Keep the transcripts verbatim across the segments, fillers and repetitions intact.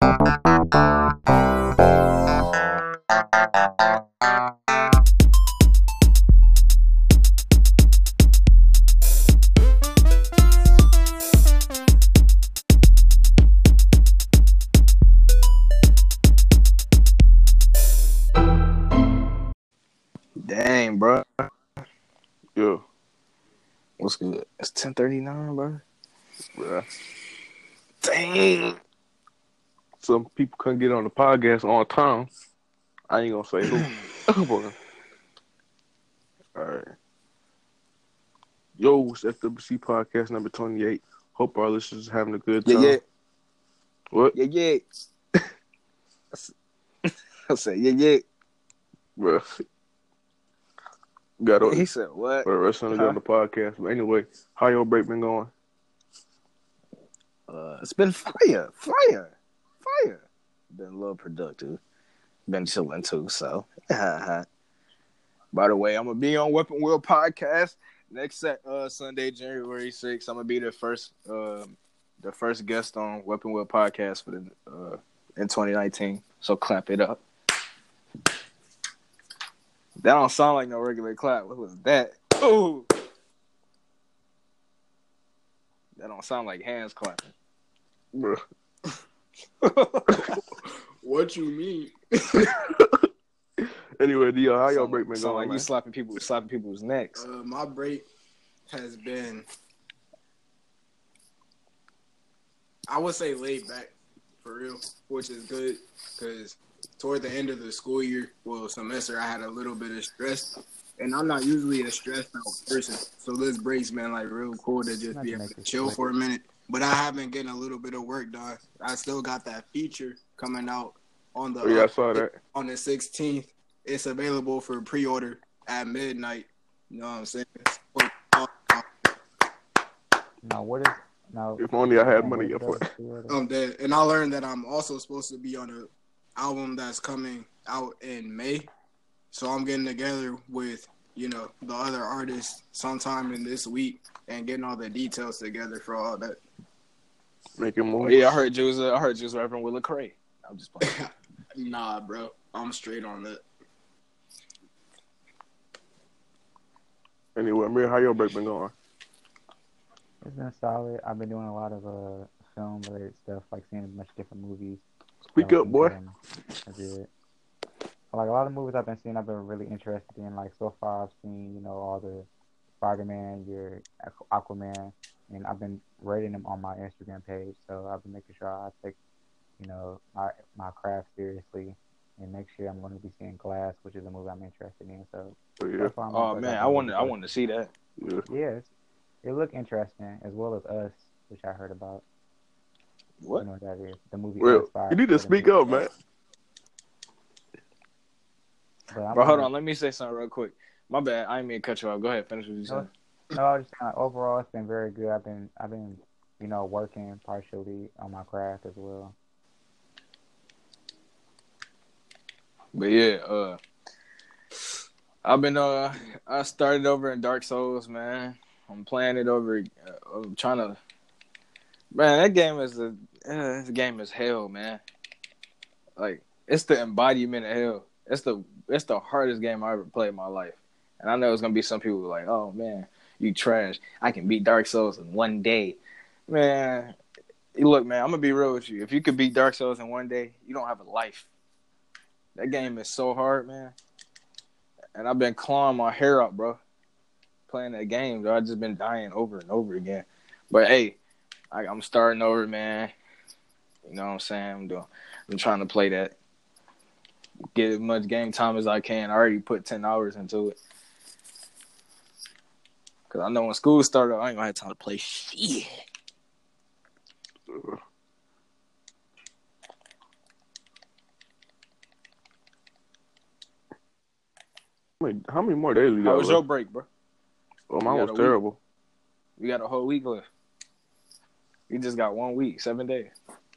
Dang, bro. Yeah. What's good? It's ten thirty-nine, bro. Yeah. Dang. Some people couldn't get on the podcast on time. I ain't gonna say who. Boy. All right. Yo, it's F W C podcast number twenty-eight. Hope our listeners are having a good time. Yeah, yeah. What? Yeah, yeah. I said, yeah, yeah. Bro. Got He said, what? the rest of them Huh? on the podcast. But anyway, how your break been going? Uh, it's been fire, fire, fire. Been a little productive. Been chilling too, so. By the way, I'm going to be on Weapon Wheel Podcast next uh, Sunday, January sixth. I'm going to be the first uh, the first guest on Weapon Wheel Podcast for the uh, in twenty nineteen. So clap it up. That don't sound like no regular clap. What was that? Ooh. That don't sound like hands clapping. Bro. What you mean? Anyway, Dio, how your Sound break been sound going, like man? you slapping people, slapping people's necks. Uh, my break has been, I would say, laid back for real, which is good because toward the end of the school year, well, semester, I had a little bit of stress, and I'm not usually a stressed out person. So this break's been like real cool to just be able to chill for a minute. But I have been getting a little bit of work done. I still got that feature coming out on the Oh, yeah, I saw that. on the sixteenth. It's available for pre-order at midnight. You know what I'm saying? Now, what is now? If only I had um, money what for is it. the- I'm dead. And I learned that I'm also supposed to be on an album that's coming out in May. So I'm getting together with, you know, the other artists sometime in this week and getting all the details together for all that. Making Oh, moves. yeah, I heard you was I heard you was rapping with Lecrae. I'm just playing. Nah, bro. I'm straight on that. Anyway, Amir, how your break been going? It's been solid. I've been doing a lot of uh film related stuff, like seeing a bunch of different movies. Speak So, up, boy. um, I did. Like a lot of movies I've been seeing, I've been really interested in. Like so far, I've seen you know all the Spider-Man, your Aquaman, and I've been rating them on my Instagram page. So I've been making sure I take you know my my craft seriously. And next year I'm going to be seeing Glass, which is a movie I'm interested in. So, Oh, yeah. so far, I'm Oh like, man, I've I been wanted I really wanted to see that. Yeah. Yeah, it's, it looked interesting, as well as Us, which I heard about. What? You know what that is? The movie Well, Us. by you need to Jordan speak Peele. up, man. But I'm Bro, hold gonna- on. Let me say something real quick. My bad. I didn't mean to cut you off. Go ahead. Finish what you said. No, I was just saying, like, overall, it's been very good. I've been, I've been, you know, working partially on my craft as well. But yeah, uh, I've been uh, I started over in Dark Souls, man. I'm playing it over. Uh, I'm trying to. Man, that game is a. Uh, this game is hell, man. Like it's the embodiment of hell. It's the it's the hardest game I ever played in my life. And I know it's gonna be some people like, oh man, you trash. I can beat Dark Souls in one day, man. Look, man, I'm gonna be real with you. If you could beat Dark Souls in one day, you don't have a life. That game is so hard, man. And I've been clawing my hair out, bro. Playing that game, though. I've just been dying over and over again. But hey, I, I'm starting over, man. You know what I'm saying? I'm doing. I'm trying to play that. Get as much game time as I can. I already put ten hours into it. Cause I know when school started, I ain't gonna have time to play shit. How many, how many more days we got? How was your left? break, bro? Oh, mine You was got a week? terrible. We got a whole week left. We just got one week, seven days.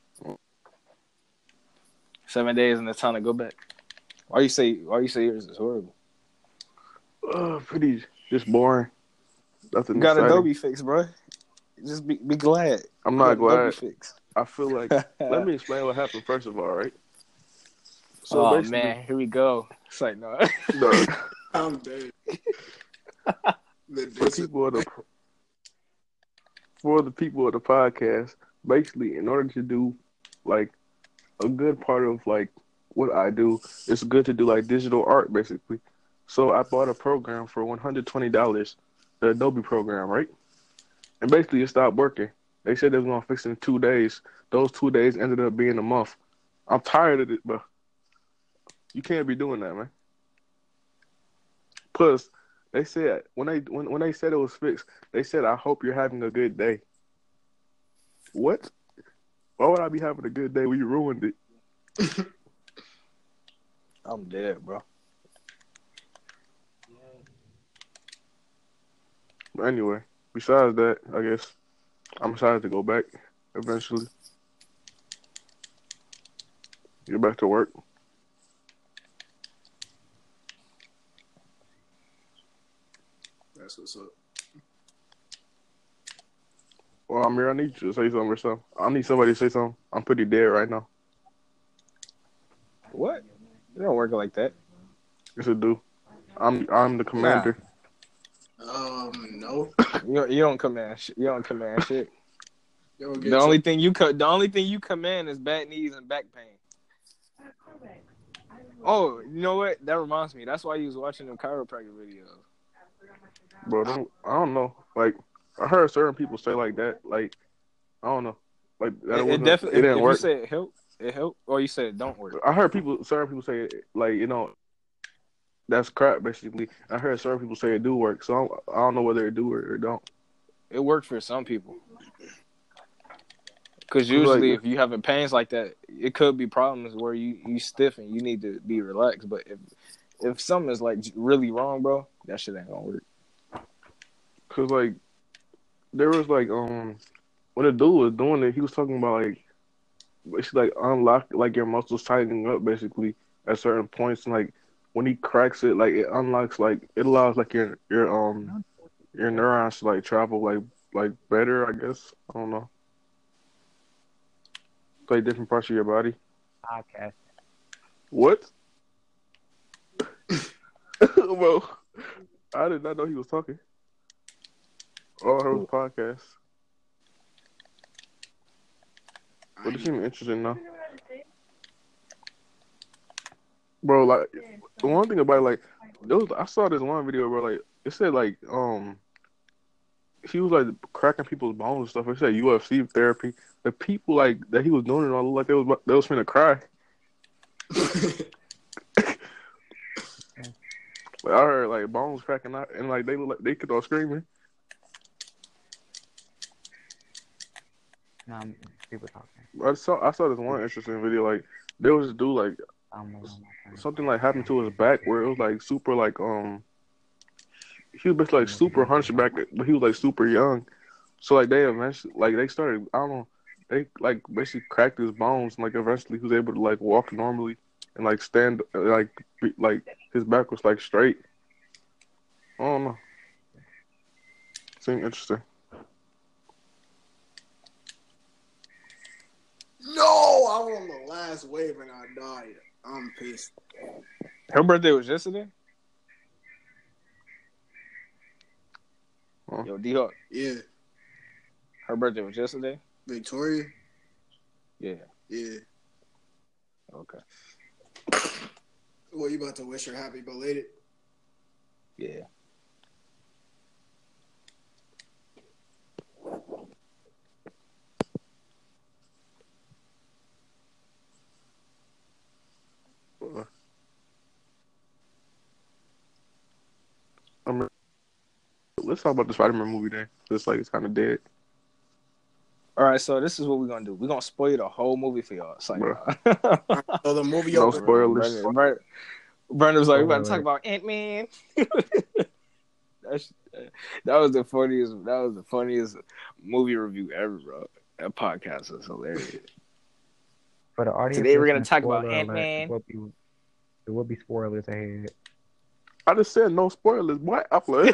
Seven days and it's time to go back. Why you say? Why you say yours is horrible? Uh, pretty just boring. Nothing You got exciting. Adobe fix, bro. Just be be glad. I'm You not got Adobe glad. fix. I feel like let me explain what happened first of all, right? So oh basically, man, here we go. It's like no. no, I'm dead. The for dis- people of the for the people of the podcast, basically, in order to do like a good part of like what I do, it's good to do like digital art, basically. So I bought a program for one hundred twenty dollars, the Adobe program, right? And basically, it stopped working. They said they was gonna fix it in two days. Those two days ended up being a month. I'm tired of it, but you can't be doing that, man. Plus, they said when they when, when they said it was fixed, they said, "I hope you're having a good day." What? Why would I be having a good day when you ruined it? I'm dead, bro. But anyway, besides that, I guess I'm excited to go back eventually. Get back to work. That's what's up. Well, Amir, I need you to say something or something. I need somebody to say something. I'm pretty dead right now. What? It don't work like that. Yes, it do. I'm I'm the commander. Um, no. You don't, you don't command. Sh- you don't command shit. Yo, get The only thing you co- the only thing you command is bad knees and back pain. Oh, you know what? That reminds me. That's why you was watching them chiropractor videos. Bro, don't, I don't know. Like, I heard certain people say like that. Like, I don't know. Like, that It, it wasn't, definitely. it didn't if, if work. you say it help, it help, or you said it don't work. I heard people, certain people say, like, you know, that's crap, basically. I heard certain people say it do work. So I don't, I don't know whether it do or it don't. It works for some people. Because Cause usually, like, if you having pains like that, it could be problems where you, you stiff and you need to be relaxed. But if if something is like really wrong, bro, that shit ain't gonna work. cause like, there was like, um, when the dude was doing it, he was talking about like, it's like unlock like your muscles tightening up basically at certain points, and like when he cracks it, like it unlocks like it allows like your your um your neurons to like travel like like better, I guess. I don't know. Like different parts of your body. Podcast. What? Bro, I did not know he was talking. All I heard was podcast. But it seemed interesting though. Bro, like the one thing about like there was, I saw this one video where like it said like um he was like cracking people's bones and stuff. It said U F C therapy. The people like that he was doing it all looked like they was they was finna cry. Like I heard like bones cracking out and like they look like they could all screaming. No, I'm- people talking. I saw I saw this one interesting video like there was this dude like I'm not on my phone. something like happened to his back where it was like super like um he was basically like super hunchback but he was like super young. So like they eventually like they started I don't know they like basically cracked his bones and like eventually he was able to like walk normally and like stand like be, like his back was like straight. I don't know. Seemed interesting. No, I was on the last wave and I died. I'm pissed. Her birthday was yesterday. Huh? Yo, D Hawk. Yeah. Her birthday was yesterday. Victoria? Yeah. Yeah. Okay. Well, you about to wish her happy belated? Yeah. I mean, let's talk about the Spider-Man movie then. It's like it's kind of dead. All right, so this is what we're gonna do. We're gonna spoil the whole movie for y'all. It's like, Bro. nah. So the movie No opens. spoilers. Brandon, Brandon, Brandon was like, we're about to talk Spoiler. about Ant-Man. That's, that was the funniest. That was the funniest movie review ever, bro. That podcast was hilarious. For the audience, Today we're gonna listening, talk about spoiler alert, Ant-Man. There will be, there will be spoilers ahead. I just said no spoilers. What? I played.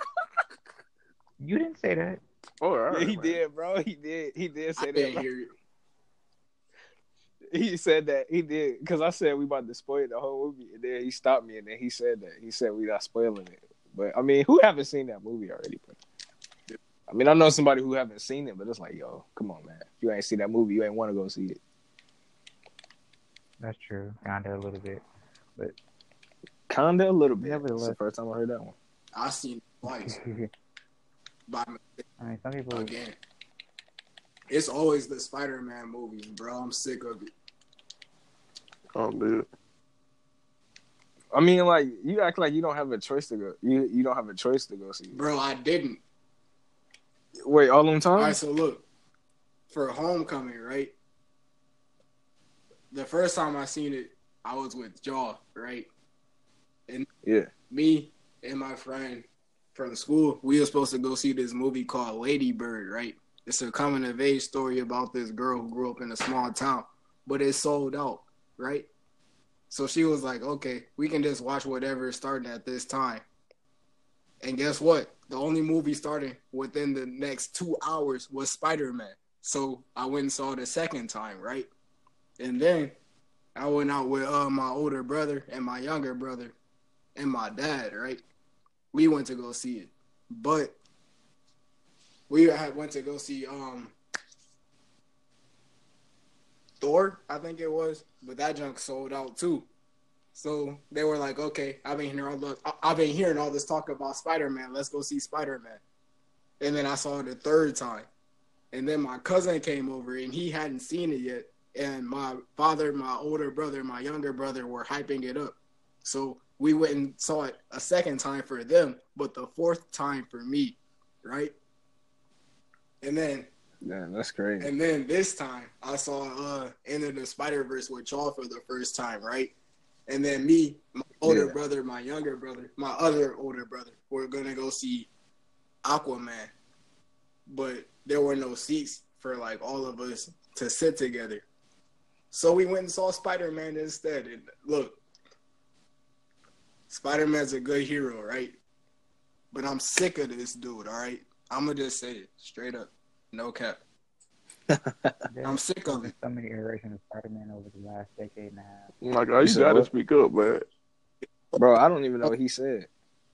You didn't say that. Oh, all right, Yeah, he man. did, bro. He did. He did I say that. didn't Bro. hear it. he said that he did because I said we about to spoil the whole movie, and then he stopped me, and then he said that he said we not spoiling it. But I mean, who haven't seen that movie already? But, I mean, I know somebody who haven't seen it, but it's like, yo, come on, man. If you ain't seen that movie, you ain't want to go see it. That's true. Kinda a little bit, but kinda a little bit. Nevertheless, it's the first time I heard that one. I seen it twice. By I mean, some people again. It's always the Spider-Man movies, bro. I'm sick of it. Oh, dude. I mean, like, you act like you don't have a choice to go. You you don't have a choice to go see it. Bro, I didn't. Wait, all them time? All right, so look. For Homecoming, right? The first time I seen it, I was with Jaw, right? And yeah. me and my friend from school, we were supposed to go see this movie called Lady Bird, right? It's a coming of age story about this girl who grew up in a small town, but it sold out, right? So she was like, okay, we can just watch whatever is starting at this time. And guess what? The only movie starting within the next two hours was Spider-Man. So I went and saw it a second time, right? And then I went out with uh, my older brother and my younger brother and my dad, right? We went to go see it. But we had went to go see um Thor, I think it was, but that junk sold out too. So they were like, "Okay, I've been hearing all the, I've been hearing all this talk about Spider-Man. Let's go see Spider-Man." And then I saw it the third time, and then my cousin came over and he hadn't seen it yet. And my father, my older brother, my younger brother were hyping it up. So we went and saw it a second time for them, but the fourth time for me, right? And then, man, that's crazy. And then this time, I saw uh, Into the Spider-Verse with y'all for the first time, right? And then me, my older yeah. brother, my younger brother, my other older brother, were gonna go see Aquaman, but there were no seats for like all of us to sit together. So we went and saw Spider-Man instead. And look, Spider-Man's a good hero, right? But I'm sick of this dude, all right? I'm going to just say it straight up. No cap. I'm sick of it. So many iterations of Spider-Man over the last decade and a half. Oh my God, you, you got to speak up, man. Bro, I don't even know what he said.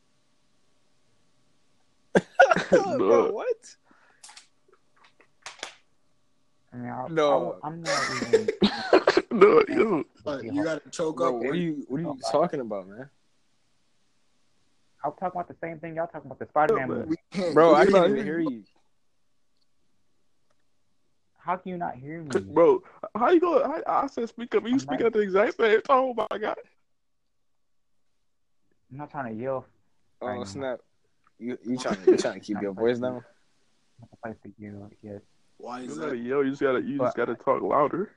Bro, what? I mean, I, no. I, I'm not even... no, yo. But you got to choke Bro, up. What are you, what are you talking about, man? I'm talking about the same thing y'all talking about, the Spider-Man movie. Bro, I can't even hear you. How can you not hear me? Bro, how you going? I, I said speak up. You I'm speak right. at the exact same time. Oh, my God. I'm not trying to yell. Oh, right snap. You you trying, you trying to keep your voice down? I to yell, yes. Why is you that? Gotta yell. You just got to you but, just gotta talk louder.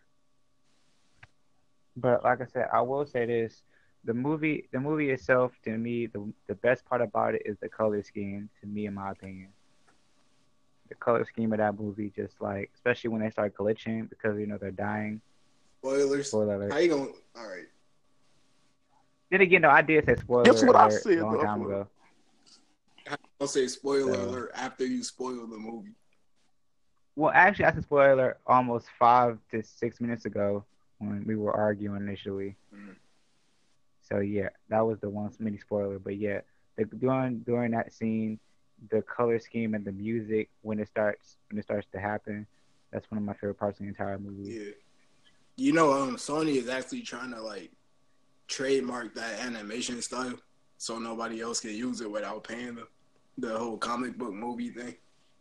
But like I said, I will say this. The movie, the movie itself, to me, the the best part about it is the color scheme. To me, in my opinion, the color scheme of that movie, just like, especially when they start glitching because you know they're dying. Spoilers. Spoiler alert. How you gonna? All right. Then again, no, I did say spoiler That's what alert I said, a long though. time ago. I'll say spoiler so, alert after you spoil the movie. Well, actually, I said spoiler alert almost five to six minutes ago when we were arguing initially. Mm. So yeah, that was the one mini spoiler. But yeah, the, during during that scene, the color scheme and the music when it starts when it starts to happen, that's one of my favorite parts of the entire movie. Yeah, you know, um, Sony is actually trying to like trademark that animation style, so nobody else can use it without paying them. The whole comic book movie thing.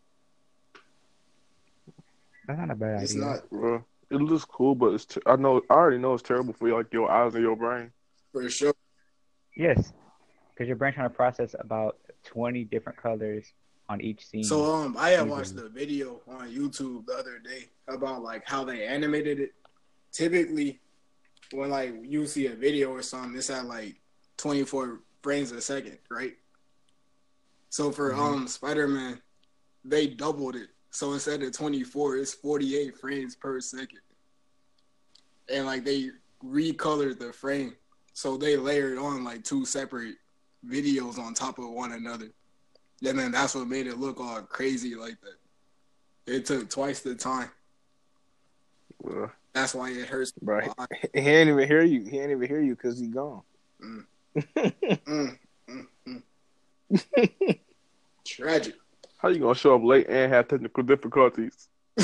That's not a bad it's idea. It's not, bro. It looks cool, but it's t- I know I already know it's terrible for like your eyes and your brain. For sure. Yes, because your brain trying to process about twenty different colors on each scene. So um, I had watched a video on YouTube the other day about like how they animated it. Typically, when like you see a video or something, it's at like twenty-four frames a second, right? So for mm-hmm. um Spider-Man, they doubled it. So instead of twenty-four, it's forty-eight frames per second. And like they recolored the frame. So they layered on like two separate videos on top of one another. And then that's what made it look all crazy like that. It took twice the time. Well, That's why it hurts. Bro, he, he ain't even hear you. He ain't even hear you because he gone. Mm. mm, mm, mm. Tragic. How you gonna show up late and have technical difficulties?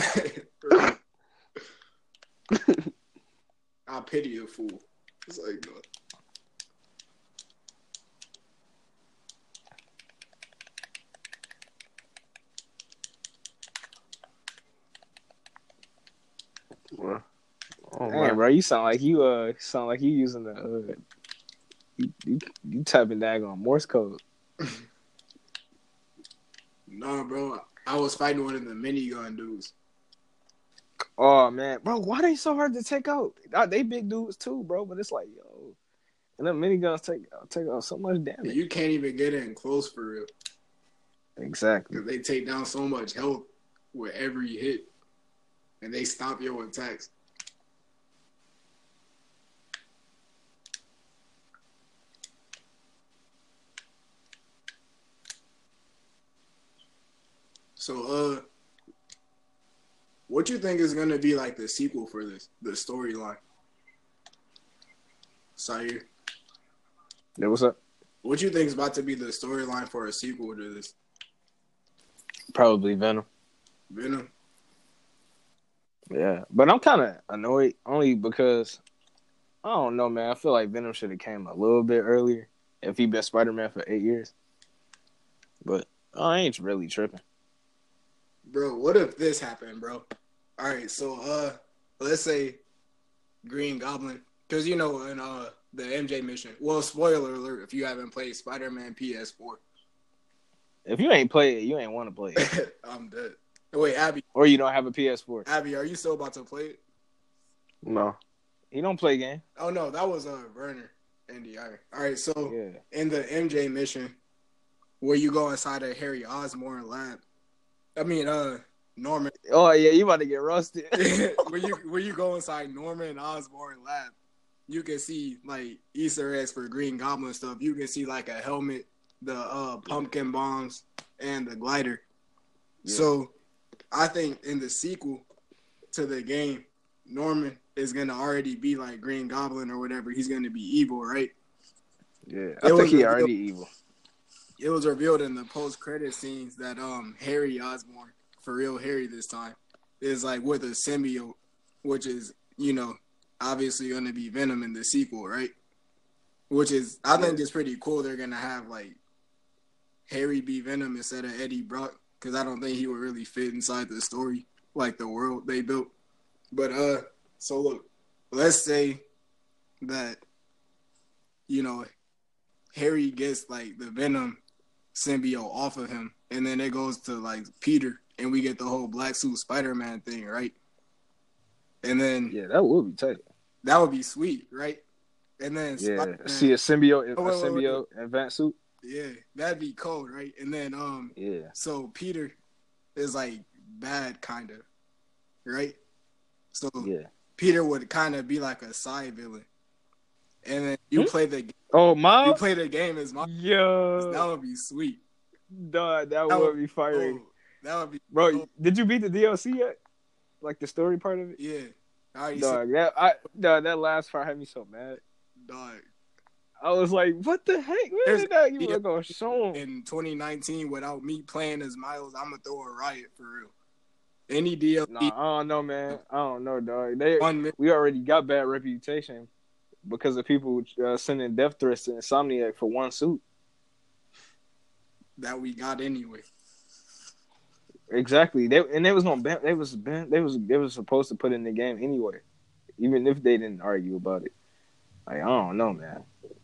I pity a fool. It's like, no. Well, oh, Damn, man. bro, you sound like you uh sound like you using the uh, you, you you typing daggone Morse code. No, bro. I was fighting one of the minigun dudes. Oh man, bro, why they so hard to take out? They big dudes too, bro. But it's like, yo, and them miniguns take take out so much damage. You can't even get in close for real. Exactly. Because they take down so much health with every hit, and they stop your attacks. So, uh, what you think is gonna be like the sequel for this, the storyline? Sire, Yeah, what's up? what you think is about to be the storyline for a sequel to this? Probably Venom. Venom. Yeah, but I'm kind of annoyed only because I don't know, man. I feel like Venom should have came a little bit earlier if he been Spider-Man for eight years. But I ain't really tripping. Bro, what if this happened, bro? All right, so uh, let's say Green Goblin, because you know in uh the M J mission. Well, spoiler alert if you haven't played Spider-Man P S four. If you ain't play it, you ain't want to play it. I'm dead. Wait, Abby. Or you don't have a P S four. Abby, are you still about to play it? No. He don't play game. Oh no, that was uh Werner N D I. All right, so Yeah. in the M J mission, where you go inside a Harry Osborn lab. I mean, uh, Norman. Oh yeah, you about to get rusted. when you when you go inside Norman Osborn lab, you can see like Easter eggs for Green Goblin stuff. You can see like a helmet, the uh pumpkin bombs, and the glider. Yeah. So, I think in the sequel to the game, Norman is gonna already be like Green Goblin or whatever. He's gonna be evil, right? Yeah, I it think he revealed, already evil. It was revealed in the post-credit scenes that um Harry Osborn, for real Harry this time, is like with a symbiote, which is, you know, obviously gonna be Venom in the sequel, right? Which is, I think it's pretty cool. They're gonna have like Harry be Venom instead of Eddie Brock, because I don't think he would really fit inside the story, like the world they built. But uh, so look, let's say that, you know, Harry gets like the Venom symbiote off of him, and then it goes to like Peter, and we get the whole Black Suit Spider-Man thing, right? And then yeah, that would be tight. That would be sweet, right? And then yeah, Spider-Man, see a symbiote, oh, wait, a symbiote wait, wait. advanced suit. Yeah, that'd be cold, right? And then um, yeah. So Peter is like bad, kind of, right? So yeah, Peter would kind of be like a side villain, and then you hmm? play the oh my you play the game as my yo that would be sweet. Duh, that, that would, would be fire. Oh, that would be bro. cool. Did you beat the D L C yet? Like the story part of it? Yeah. I dog, that I dog, that last part had me so mad. Dog. I was like, what the heck? Where did that you were gonna show him? In twenty nineteen, without me playing as Miles, I'm gonna throw a riot for real. Any D L C? Nah, I don't know, man. I don't know, dog. They we already got bad reputation because of people uh, sending death threats to Insomniac for one suit. That we got anyway. Exactly. They and they was gonna ban, they was ban, they was they was supposed to put in the game anyway, even if they didn't argue about it. Like, I don't know, man.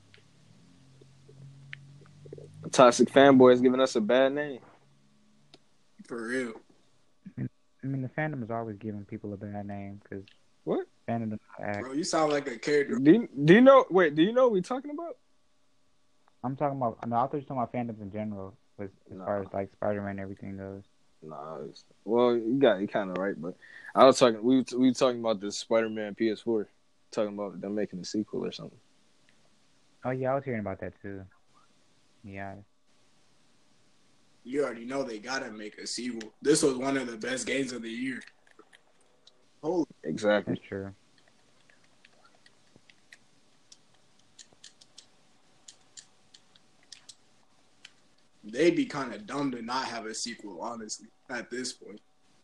Toxic fanboy is giving us a bad name. For real. I mean, the fandom is always giving people a bad name because what? Fandom does not act. Bro, you sound like a character. Do you, do you know? Wait, do you know what we're talking about? I'm talking about. I, mean, I thought you were talking about fandoms in general, as, as no. far as like Spider-Man and everything goes. No, nah, well, you got you kind of right, but I was talking. We we were talking about this Spider-Man P S four, talking about them making a sequel or something. Oh yeah, I was hearing about that too. Yeah. You already know they gotta make a sequel. This was one of the best games of the year. Holy, Exactly. That's true. they'd be kind of dumb to not have a sequel, honestly, at this point.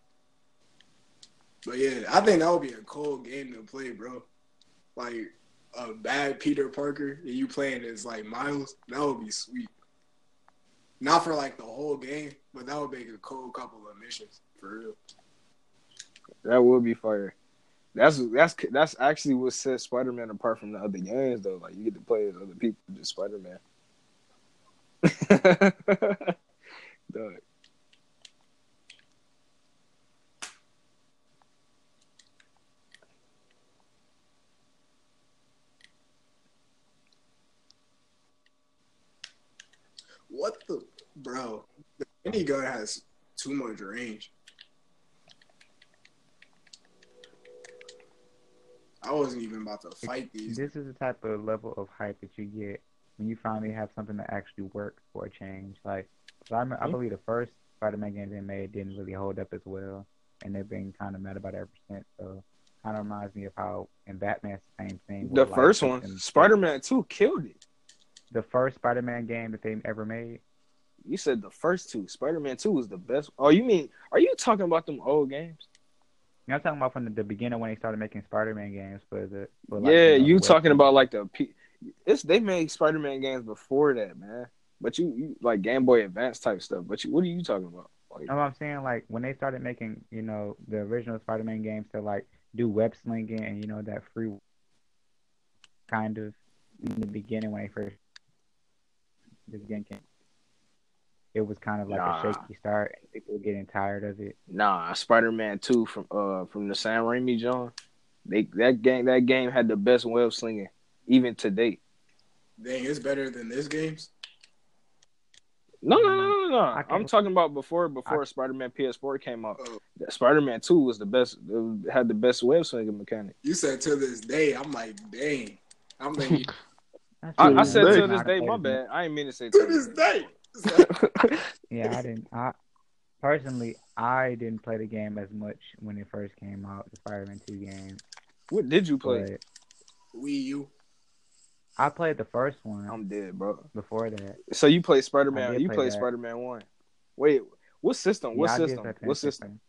But yeah, I think that would be a cool game to play, bro. Like a bad Peter Parker and you playing as like Miles, that would be sweet. Not for like the whole game, but that would make a cool couple of missions for real. That would be fire. That's that's that's actually what sets Spider-Man apart from the other games, though. Like you get to play as other people, just Spider-Man. Dog. What the bro? The minigun has too much range. I wasn't even about to fight these. This is the type of level of hype that you get when you finally have something that actually works for a change. Like, so I, I believe the first Spider-Man game they made didn't really hold up as well, and they've been kind of mad about it ever since. So, kind of reminds me of how in Batman, the same thing. The where, first like, one, in- Spider-Man two, killed it. the first Spider-Man game that they ever made. You said the first two. Spider-Man two was the best. Oh, you mean? Are you talking about them old games? You know, I'm talking about from the, the beginning when they started making Spider-Man games for the. For like, Yeah, you know, you web- talking about like the P- it's they made Spider-Man games before that, man. But you, you like Game Boy Advance type stuff. But you, what are you talking about? Like, No, I'm saying like when they started making, you know, the original Spider-Man games to like do web slinging and you know that free kind of in the beginning when they first this game came, it was kind of like Nah. a shaky start and people were getting tired of it. nah, Spider-Man two from uh from the Sam Raimi John. They that game that game had the best web slinging even to date. Dang, it's better than this game's. No, no, no, no, no. I I'm can- talking about before before I- Spider-Man P S four came out. Oh. Spider-Man two was the best. It had the best web slinging mechanic. You said to this day, I'm like, dang. I'm thinking That's I, true, I man. said this to You know, this I day, played my as- bad. I ain't mean to say to to this this day. Yeah, I didn't. I personally, I didn't play the game as much when it first came out, the Spider-Man two game. What did you play? But Wii U. I played the first one I'm dead, bro. before that. So you play I Spider-Man? did You play play that. Spider-Man one? Wait, what system? What Yeah, I did system? play What Fantasy system?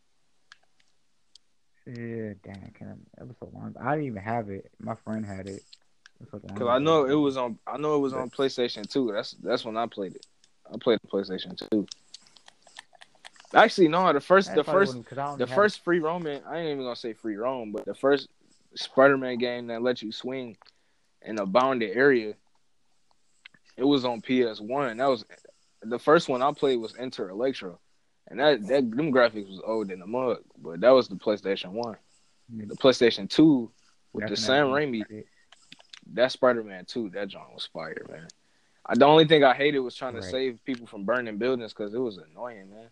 Yeah, dang, I can't remember. It was so long. I didn't even have it. My friend had it. It was so long Because I ago. know it was on. I know it was on PlayStation two. That's that's when I played it. I played the PlayStation two. Actually, no. The first, That's the probably first, when- 'cause I only the had- first free roaming. I ain't even gonna say free roam, but the first Spider-Man game that let you swing in a bounded area. It was on P S one. That was the first one I played was Enter Electro, and that that them graphics was old in the mug. But that was the PlayStation one. The PlayStation two with the That's Sam when Raimi. that- That Spider-Man two, that joint was fire, man. I, the only thing I hated was trying to Right. save people from burning buildings because it was annoying, man.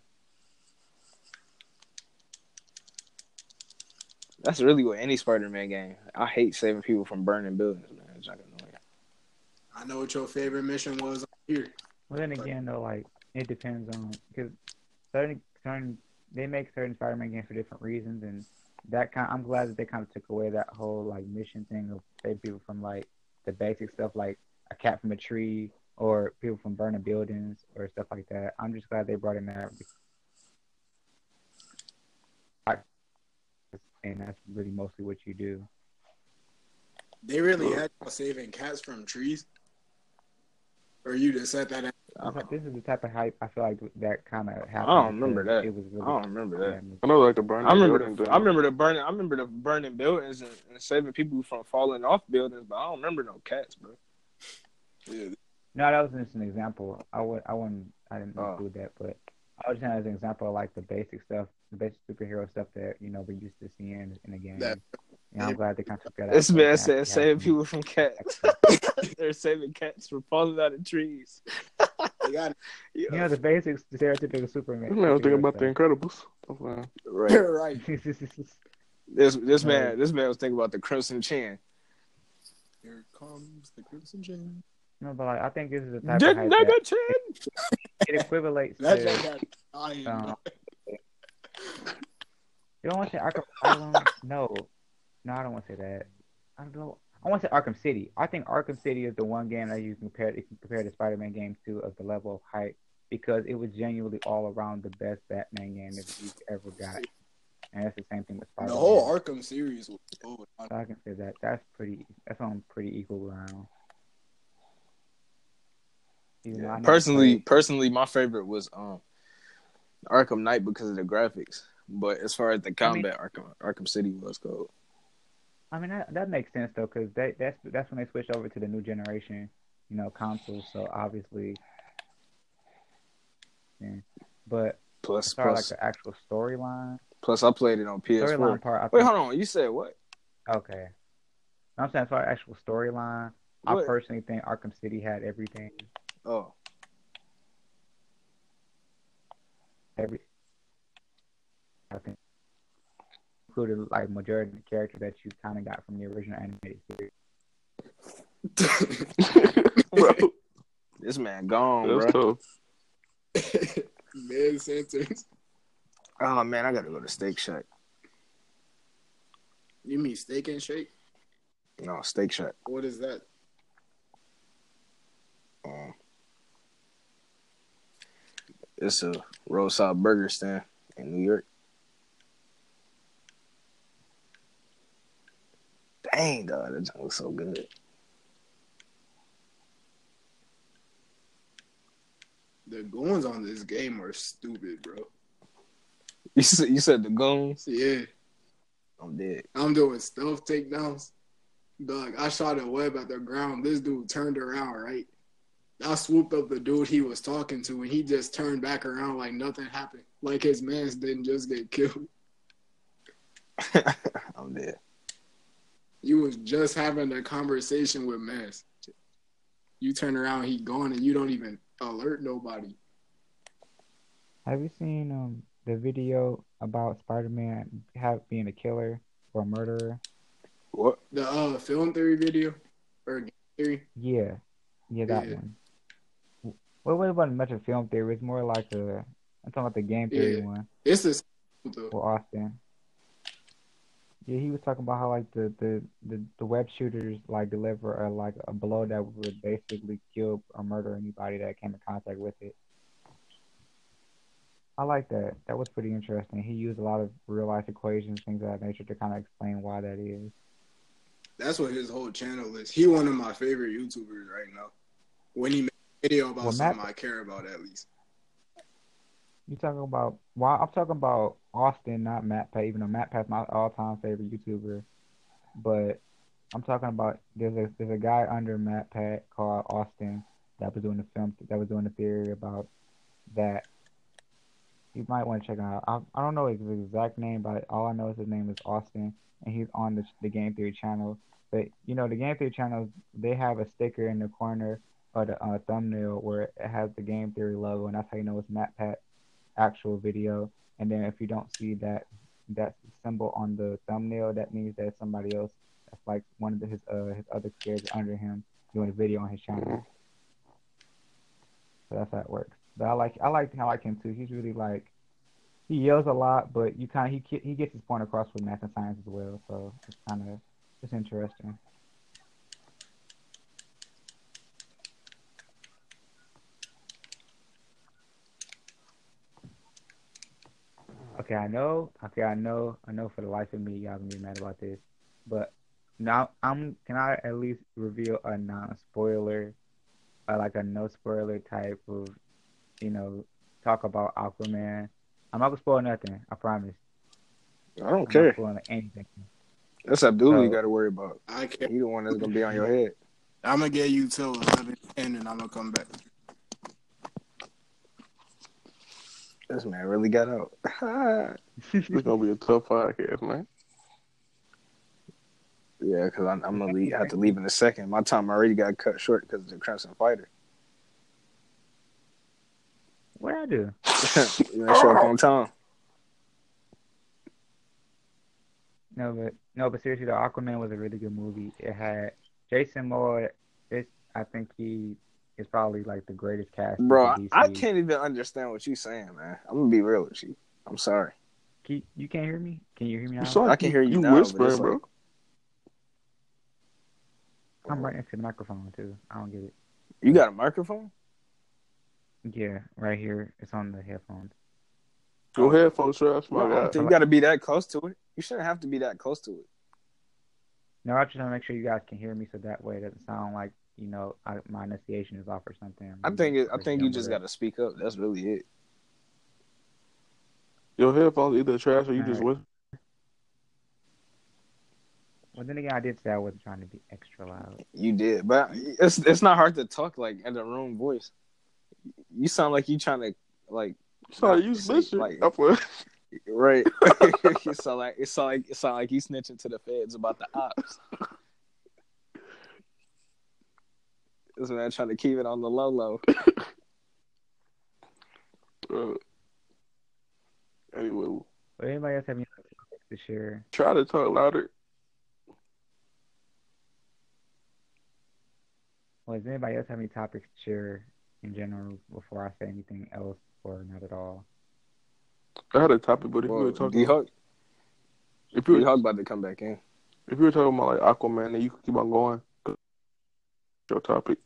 That's really what any Spider-Man game. I hate saving people from burning buildings, man. It's like annoying. I know what your favorite mission was here. Well, then again, though, like it depends on because certain certain they make certain Spider-Man games for different reasons, and that kind. I'm glad that they kind of took away that whole like mission thing of saving people from like the basic stuff like a cat from a tree or people from burning buildings or stuff like that. I'm just glad they brought in that, and that's really mostly what you do. They really had y'all saving cats from trees? Or you just said that? I don't, This is the type of hype I feel like that kind of happened. I don't remember because that. It was really, I don't remember that. I know, like the burning I remember building the, thing. I remember the burning. I remember the burning buildings and, and saving people from falling off buildings, but I don't remember no cats, bro. Yeah. No, that was just an example. I would, I wouldn't, I didn't Oh. include that, but I was just saying as an example of like the basic stuff, the basic superhero stuff that you know we're used to seeing in the game. That- And I'm glad they kind of took that out. This so man it said actually saving happened. people from cats. They're saving cats from falling out of trees. They got You know the basics, the stereotypical Superman. This man was thinking superhero about the Incredibles. That's why. Right. right. stuff. This this Right. man this man was thinking about the Crimson Chin. Here comes the Crimson Chain. No, but like, I think this is the type Dick of hype nigga that chin. it equivalates That to. just got dying. Um, it Do I want to say Arkham Asylum? No, no, I don't want to say that. I don't know. I want to say Arkham City. I think Arkham City is the one game that you can compare. You can compare the Spider-Man games to of the level of hype because it was genuinely all around the best Batman game that you've ever got, and that's the same thing with The Spider-Man. whole Arkham series was cool. So I can say that that's pretty. That's on pretty equal ground. Even though I Yeah. never Personally, played. personally, my favorite was um Arkham Knight because of the graphics. But as far as the I mean, combat, Arkham Arkham City was cool. I mean that that makes sense though, because that that's that's when they switched over to the new generation, you know, consoles. So obviously, yeah. But as Plus, far as like plus, the actual storyline, plus, I played it on P S four. storyline part, I Wait, think hold on. You said what? okay. I'm saying as far as actual storyline, I What? personally think Arkham City had everything, Oh, every I think included like majority of the characters that you kind of got from the original animated series. Bro, this man gone, that's bro. tough. Mid sentence. Oh man, I gotta go to Steak Shack. You mean Steak and Shake? No, Steak Shack. What is that? Um, it's a roadside burger stand in New York. Dang, dog, that junk looks so good. The goons on this game are stupid, bro. You said you said the goons. Yeah, I'm dead. I'm doing stealth takedowns. Dog, I shot a web at the ground. This dude turned around, right? I swooped up the dude he was talking to, and he just turned back around like nothing happened. Like his mans didn't just get killed. I'm dead. You was just having a conversation with mans. You turn around, he gone, and you don't even alert nobody. Have you seen um the video about Spider-Man have being a killer or a murderer? What? The uh, film theory video or game theory. Yeah, yeah, that Yeah. one. Well, it wasn't much of film theory. It's more like a. I'm talking about the game theory Yeah. one It's the same, though. for Austin. Yeah, he was talking about how like the the the, the web shooters like deliver a like a blow that would basically kill or murder anybody that came in contact with it. I like that. That was pretty interesting. He used a lot of real life equations, things of that nature, to kind of explain why that is. That's what his whole channel is. He one of my favorite YouTubers right now. When he makes a video about Well, something Matt- I care about, at least. You talking about? Well, I'm talking about Austin, not MatPat. Even though MatPat's my all-time favorite YouTuber, but I'm talking about there's a there's a guy under MatPat called Austin that was doing the film that was doing the theory about that. You might want to check him out. I I don't know his exact name, but all I know is his name is Austin, and he's on the the Game Theory channel. But you know, the Game Theory channel, they have a sticker in the corner of the uh, thumbnail where it has the Game Theory logo, and that's how you know it's MatPat actual video. And then if you don't see that that symbol on the thumbnail, that means that somebody else that's like one of the, his uh his other creators under him doing a video on his channel. So that's how it works. But I like I like I like him too. He's really like he yells a lot, but you kind of he he gets his point across with math and science as well. So it's kind of it's interesting. Okay, I know. Okay, I know. I know for the life of me, y'all gonna be mad about this, but now I'm. Can I at least reveal a non-spoiler, uh, like a no spoiler type of, you know, talk about Aquaman? I'm not gonna spoil nothing. I promise. I don't I'm care. not spoiling anything. That's Abdullah you So- got to worry about. I care. He the one that's gonna be on your head. I'm going to get you till eleven ten, and I'm going to come back. This man really got out. It's gonna be a tough podcast, man. Yeah, because I'm, I'm gonna leave, have to leave in a second. My time already got cut short because of the Crimson Fighter. What I do? You ain't show up on time. No, but no, but seriously, the Aquaman was a really good movie. It had Jason Momoa. It's I think he is probably like the greatest cast Bro, in I, D C. I can't even understand what you saying, man. I'm gonna be real with you. I'm sorry. Can, you can't hear me? Can you hear me You now? sound I like can you, hear you you now, but whispering, it's like bro. I'm right next to the microphone too. I don't get it. you got a microphone. Yeah, right here. It's on the headphones. Your Oh, headphones trash, no, my I don't God. think you got to be that close to it. You shouldn't have to be that close to it. No, I just want to make sure you guys can hear me, so that way it doesn't sound like you know I, my enunciation is off or something. I think it, I Or think you dumb just whatever. got to speak up. That's really it. Your headphones either trash or you All just right. whisper. Well, then again, I did say I wasn't trying to be extra loud. You did, but it's it's not hard to talk like in the room voice. You sound like you trying to like Sorry, not you say snitching. like I play. right. It sound like it sound like it sound like you snitching to the feds about the ops. This man trying to keep it on the low low. Uh, anyway, But anybody else have any topics to share? try to talk louder. Well, does anybody else have any topics to share in general before I say anything else, or not at all? I had a topic, but if you Well, were D talking, Hawk, if you D were, Hawk about to come back in. if you were talking about like Aquaman, then you could keep on going. Your topic.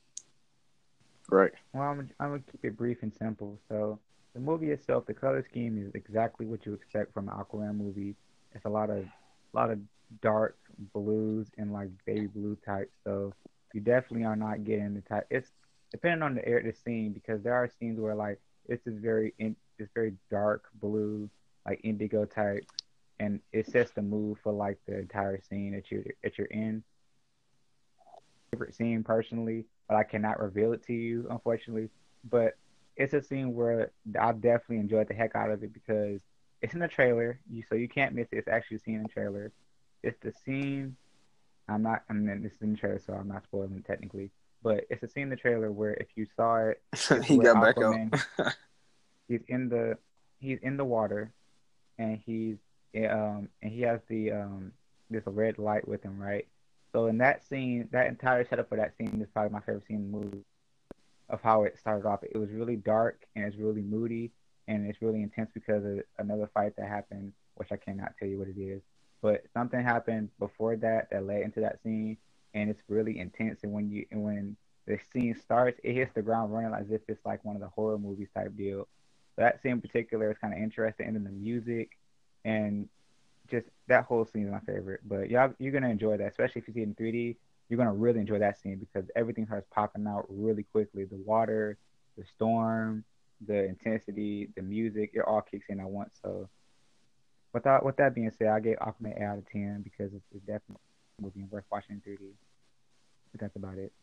Right. Well, I'm, I'm gonna keep it brief and simple. So the movie itself, the color scheme is exactly what you expect from an Aquaman movie. It's a lot of, lot of dark blues and like baby blue type. So you definitely are not getting the type. It's depending on the air, the scene, because there are scenes where like it's this very, in, this very dark blue, like indigo type, and it sets the mood for like the entire scene that you that you're in. Favorite scene personally, but I cannot reveal it to you, unfortunately. But it's a scene where I definitely enjoyed the heck out of it because it's in the trailer, you so you can't miss it. It's actually seen in the trailer. It's the scene. I'm not. I mean, this is in the trailer, so I'm not spoiling it technically. But it's a scene in the trailer where if you saw it, it's He where got back out. Aquaman he's in the he's in the water, and he's um and he has the um this red light with him, right? So in that scene, that entire setup for that scene is probably my favorite scene in the movie. Of how it started off, it was really dark and it's really moody and it's really intense because of another fight that happened, which I cannot tell you what it is. But something happened before that that led into that scene, and it's really intense. And when you and when the scene starts, it hits the ground running as if it's like one of the horror movies type deal. So that scene in particular is kind of interesting, and then the music and just that whole scene is my favorite. But y'all, you're gonna enjoy that, especially if you see it in three D. You're gonna really enjoy that scene because everything starts popping out really quickly. The water, the storm, the intensity, the music, it all kicks in at once. So, without with that being said, I gave Aquaman eight out of ten because it's, it's definitely a movie and worth watching in three D. But that's about it.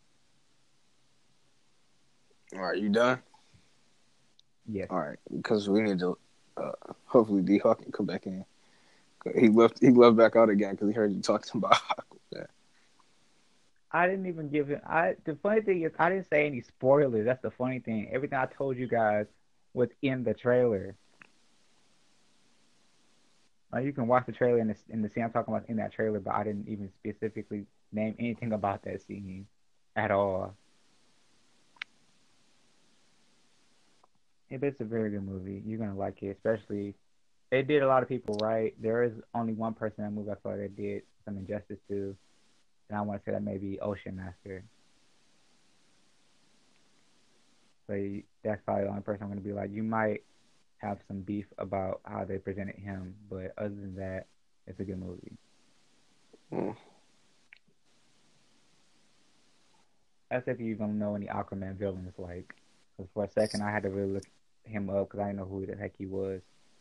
All right, you done? Yes. All right, because we need to. Uh, hopefully, D Hawk can come back in. He left. He left back out again because he heard you talking about Aquaman. I didn't even give it. I the funny thing is I didn't say any spoilers. That's the funny thing. Everything I told you guys was in the trailer. Like you can watch the trailer and the, and the scene I'm talking about in that trailer, but I didn't even specifically name anything about that scene at all. Yeah, but it's a very good movie. You're gonna like it, especially they did a lot of people right. There is only one person in that movie I thought they did some injustice to, and I want to say that maybe Ocean Master. So that's probably the only person I'm gonna be like, you might have some beef about how they presented him, but other than that, it's a good movie. Mm. That's if you even know any Aquaman villains, like, because for a second I had to really look him up because I didn't know who the heck he was.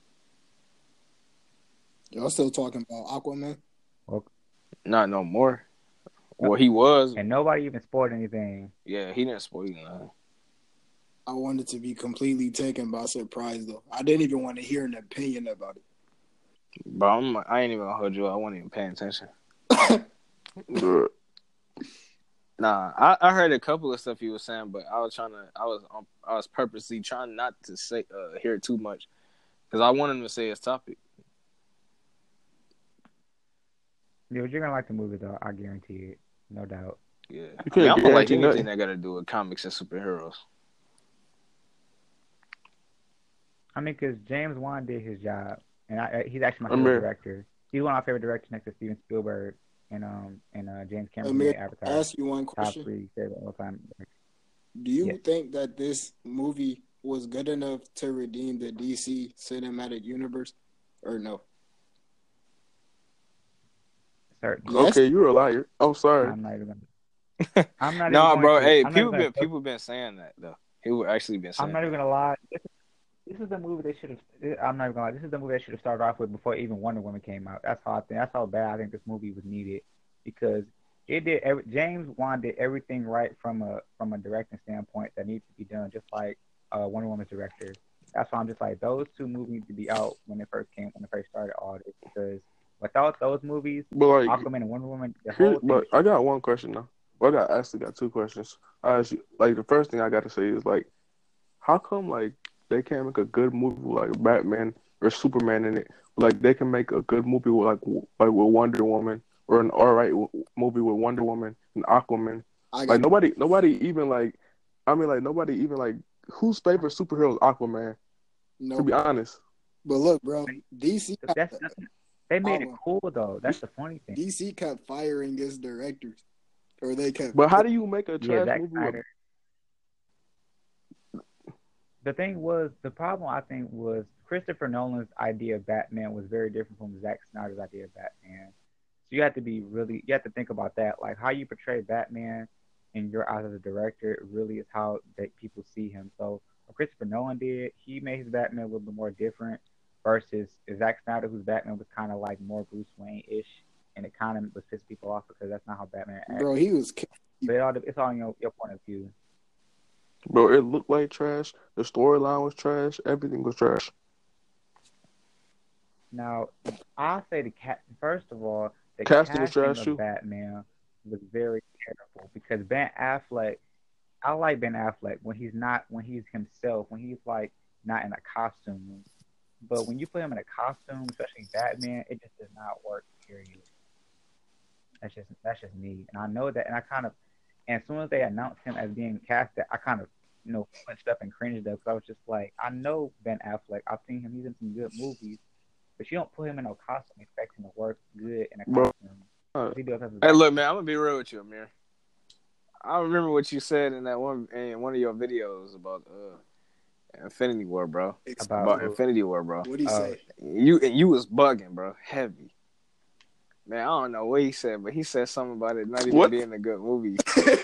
Y'all still talking about Aquaman? Well, Not no more. Well, he was. and nobody even spoiled anything. Yeah, he didn't spoil nothing. I wanted to be completely taken by surprise, though. I didn't even want to hear an opinion about it. But I'm, I ain't even gonna hold you. I wasn't even paying attention. Good. Nah, I, I heard a couple of stuff he was saying, but I was trying to. I was um, I was purposely trying not to say uh, hear too much because I wanted him to say his topic. Dude, you're gonna like the movie though. I guarantee it, no doubt. Yeah, You I can't mean, I'm gonna like guarantee anything nothing. that got to do with comics and superheroes. I mean, because James Wan did his job, and I, he's actually my favorite Amir. director. He's one of my favorite directors next to Steven Spielberg and um and uh, James Cameron Amir, made I Avatar. ask you one Top question. three favorite all time. Do you Yeah. think that this movie was good enough to redeem the D C cinematic universe, or no? Certainly. Yes. Okay, you're a liar. I'm sorry. I'm not even gonna. I'm not Nah, even bro. going to. Hey, I'm not people even gonna been people been saying that though. People actually been saying I'm not that. even gonna lie. This is, this is the movie they should have. I'm not even gonna lie. This is the movie they should have started off with before even Wonder Woman came out. That's how I think. That's how bad I think this movie was needed, because it did. Every, James Wan did everything right from a from a directing standpoint that needs to be done, just like uh, Wonder Woman's director. That's why I'm just like, those two movies need to be out when they first came, when they first started all this, because without those movies, But like, Aquaman and Wonder Woman, the here, whole thing. but I got one question now. Well, I got actually got two questions. I ask you, like the first thing I got to say is like, how come like they can't make a good movie with like Batman or Superman in it? Like they can make a good movie with like w- like with Wonder Woman, or an alright w- movie with Wonder Woman and Aquaman. I Like got nobody, nobody even like, I mean like nobody even like whose favorite superhero is Aquaman? no. To be honest, But look, bro, D C That's, that's they made it Oh. cool though. That's the funny thing. D C kept firing its directors, or they kept. but how do you make a Yeah, trash Zack movie? With, Snyder. The thing was, the problem I think was Christopher Nolan's idea of Batman was very different from Zack Snyder's idea of Batman. So you have to be really, you have to think about that. Like how you portray Batman in your eyes as a director really is how that people see him. So what Christopher Nolan did, he made his Batman a little bit more different versus Zack Snyder, whose Batman was kind of like more Bruce Wayne-ish, and it kind of was pissed people off because that's not how Batman acts. Bro, he was. But it all, it's all in your, your point of view. Bro, it looked like trash. The storyline was trash. Everything was trash. Now, I'll say the cat. First of all, the Casting casting was trash, of too. Batman was very terrible because Ben Affleck. I like Ben Affleck when he's not when he's himself, when he's like not in a costume. But when you put him in a costume, especially Batman, it just does not work. Period. That's just that's just me, and I know that, and I kind of. And as soon as they announced him as being casted, I kind of, you know, flinched up and cringed up because I was just like, I know Ben Affleck. I've seen him. He's in some good movies. But you don't put him in a costume and expect him to work good in a Bro. costume. Uh, He does have Hey, look, man, I'm gonna be real with you, Amir. I remember what you said in that one in one of your videos about uh Infinity War, bro. About About who? Infinity War, bro. What do you Uh, say? You you was bugging, bro, heavy. Man, I don't know what he said, but he said something about it not even What? being a good movie.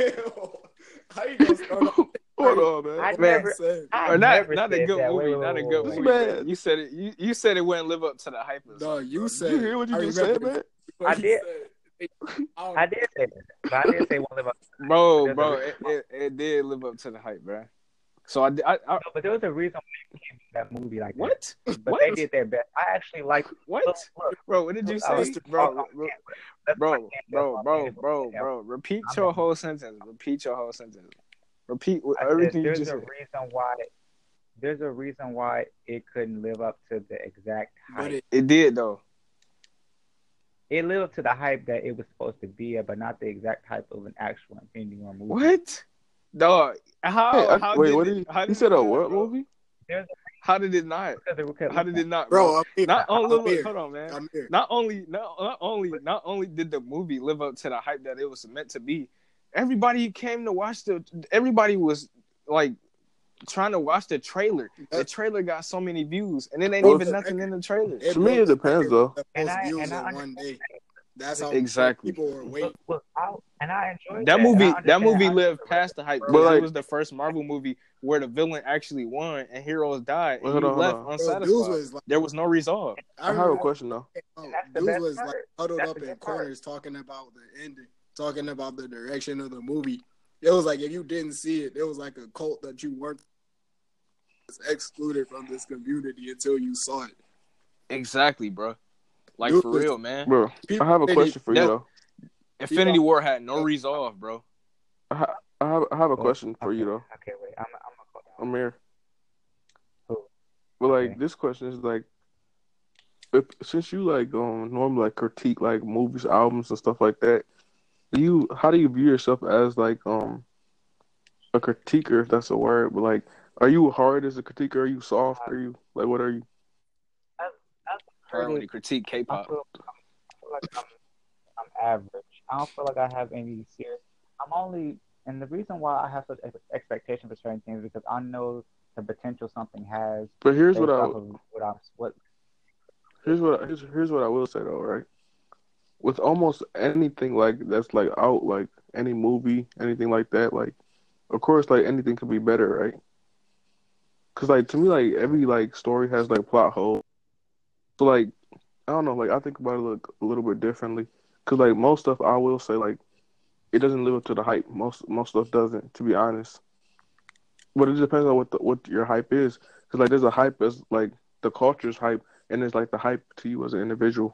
How you gonna start off? Hold on, man. I Man. never, Said, I Or not never not a said good that. movie, Wait, wait, not a wait, good wait, movie. wait. Man. You said it. You, you said it wouldn't live up to the hype. Or no, something, you bro. said. You hear what you I just said, remember man? what I you did. said. I don't I did say that, but I did say one live up. Bro, There's bro, a- it, it, it did live up to the hype, bro. So I, I, I No, but there was a reason why it came to that movie like what? that. But What? they did their best. I actually like. What? Look, look, Bro, what did you look, I was- say? Bro, oh, bro, that's bro, why I can't- bro, that's why I bro, can't- bro, bro. Repeat I'm your not- whole sentence. Repeat your whole sentence. Repeat I said everything you there's just a said. reason why. There's a reason why it couldn't live up to the exact hype. But it, It did though. It lived up to the hype that it was supposed to be at, but not the exact hype of an actual Infinity War movie. What? Dog. How? Hey, I- how wait, did what it, did he? how He did said it a not, what bro? movie? There's a How did it not? because it, because, How did it not, bro? bro, I'm here. Not only I'm look, here. hold on, man. I'm here. Not only not, not only not only did the movie live up to the hype that it was meant to be, everybody came to watch the. Everybody was like trying to watch the trailer. The trailer got so many views, and it ain't Well, even nothing in the trailer. It To me, broke it depends, the though. The And most I- views and I in one day. That's how Exactly. people were waiting. Look, I, and I enjoyed That that. movie, and I that understand- movie I- lived past the hype But, because like- it was the first Marvel movie where the villain actually won and heroes died, and Wait, hold you on, hold left on. Bro, unsatisfied. dudes was like, There was no resolve. I have a question though. And that's the Dudes best was part. like huddled That's up the in good part. corners talking about the ending, talking about the direction of the movie. It was like if you didn't see it, it was like a cult that you weren't excluded from this community until you saw it. Exactly, bro. Like Dude for was- real, man. Bro, I have a People- question for you that- though. Infinity War had no resolve, bro. I, ha- I have I have a Oh, question for okay, you though, Okay, wait. I'm, I'm gonna call down. Amir. Who? But like Okay. this question is like, if, since you like um normally like critique like movies, albums, and stuff like that, do you how do you view yourself as like um a critiquer, if that's a word? But like, are you hard as a critiquer? Are you soft? Are you like what are you? As, as a heard when he critiqued I K-pop. feel, I feel like I'm, I'm average. I don't feel like I have any serious. I'm only, and the reason why I have such ex- expectation for certain things is because I know the potential something has But here's based what I off of what I'm what. here's what here's, here's what I will say though, right? With almost anything like that's like out, like any movie, anything like that, like of course, like anything could be better, right? Because like to me, like every like story has like plot holes. So like I don't know, like I think about it like a little bit differently. Because like most stuff, I will say like it doesn't live up to the hype. Most most stuff doesn't, to be honest. But it depends on what the, what your hype is. Because like there's a hype as like the culture's hype, and there's like the hype to you as an individual.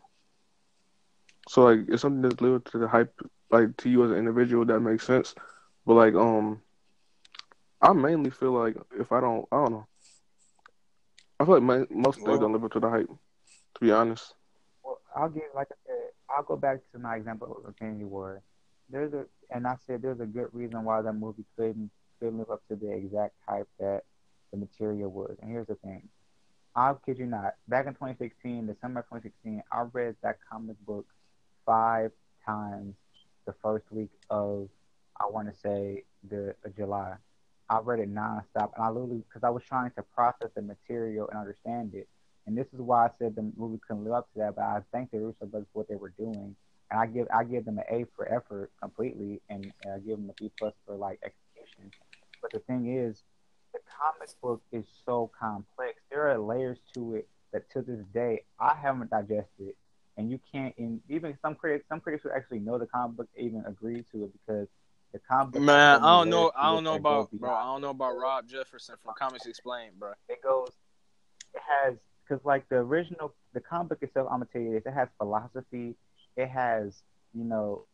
So like if something doesn't live up to the hype, like to you as an individual, that makes sense. But like um, I mainly feel like if I don't, I don't know. I feel like my, most things Well, don't live up to the hype. To be honest. Well, I'll give, like I said, I'll go back to my example of Infinity War. There's a, and I said there's a good reason why that movie couldn't couldn't live up to the exact hype that the material was. And here's the thing, I'll kid you not. Back in twenty sixteen, December of twenty sixteen, I read that comic book five times the first week of, I want to say, the uh, July. I read it nonstop, and I literally, because I was trying to process the material and understand it. And this is why I said the movie couldn't live up to that. But I thank the Russo brothers for what they were doing, and I give I give them an A for effort completely, and uh, give them a B plus for like execution. But the thing is, the comic book is so complex. There are layers to it that to this day I haven't digested, and you can't. And even some critics, some critics who actually know the comic book even agree to it because the comic book has man, so I many don't layers know. I to don't it know that go about bro. beyond. I don't know about Rob Jefferson from Comics Explained, bro. It goes. It has, because like the original, the comic book itself, I'm gonna tell you this. It has philosophy. It has, you know,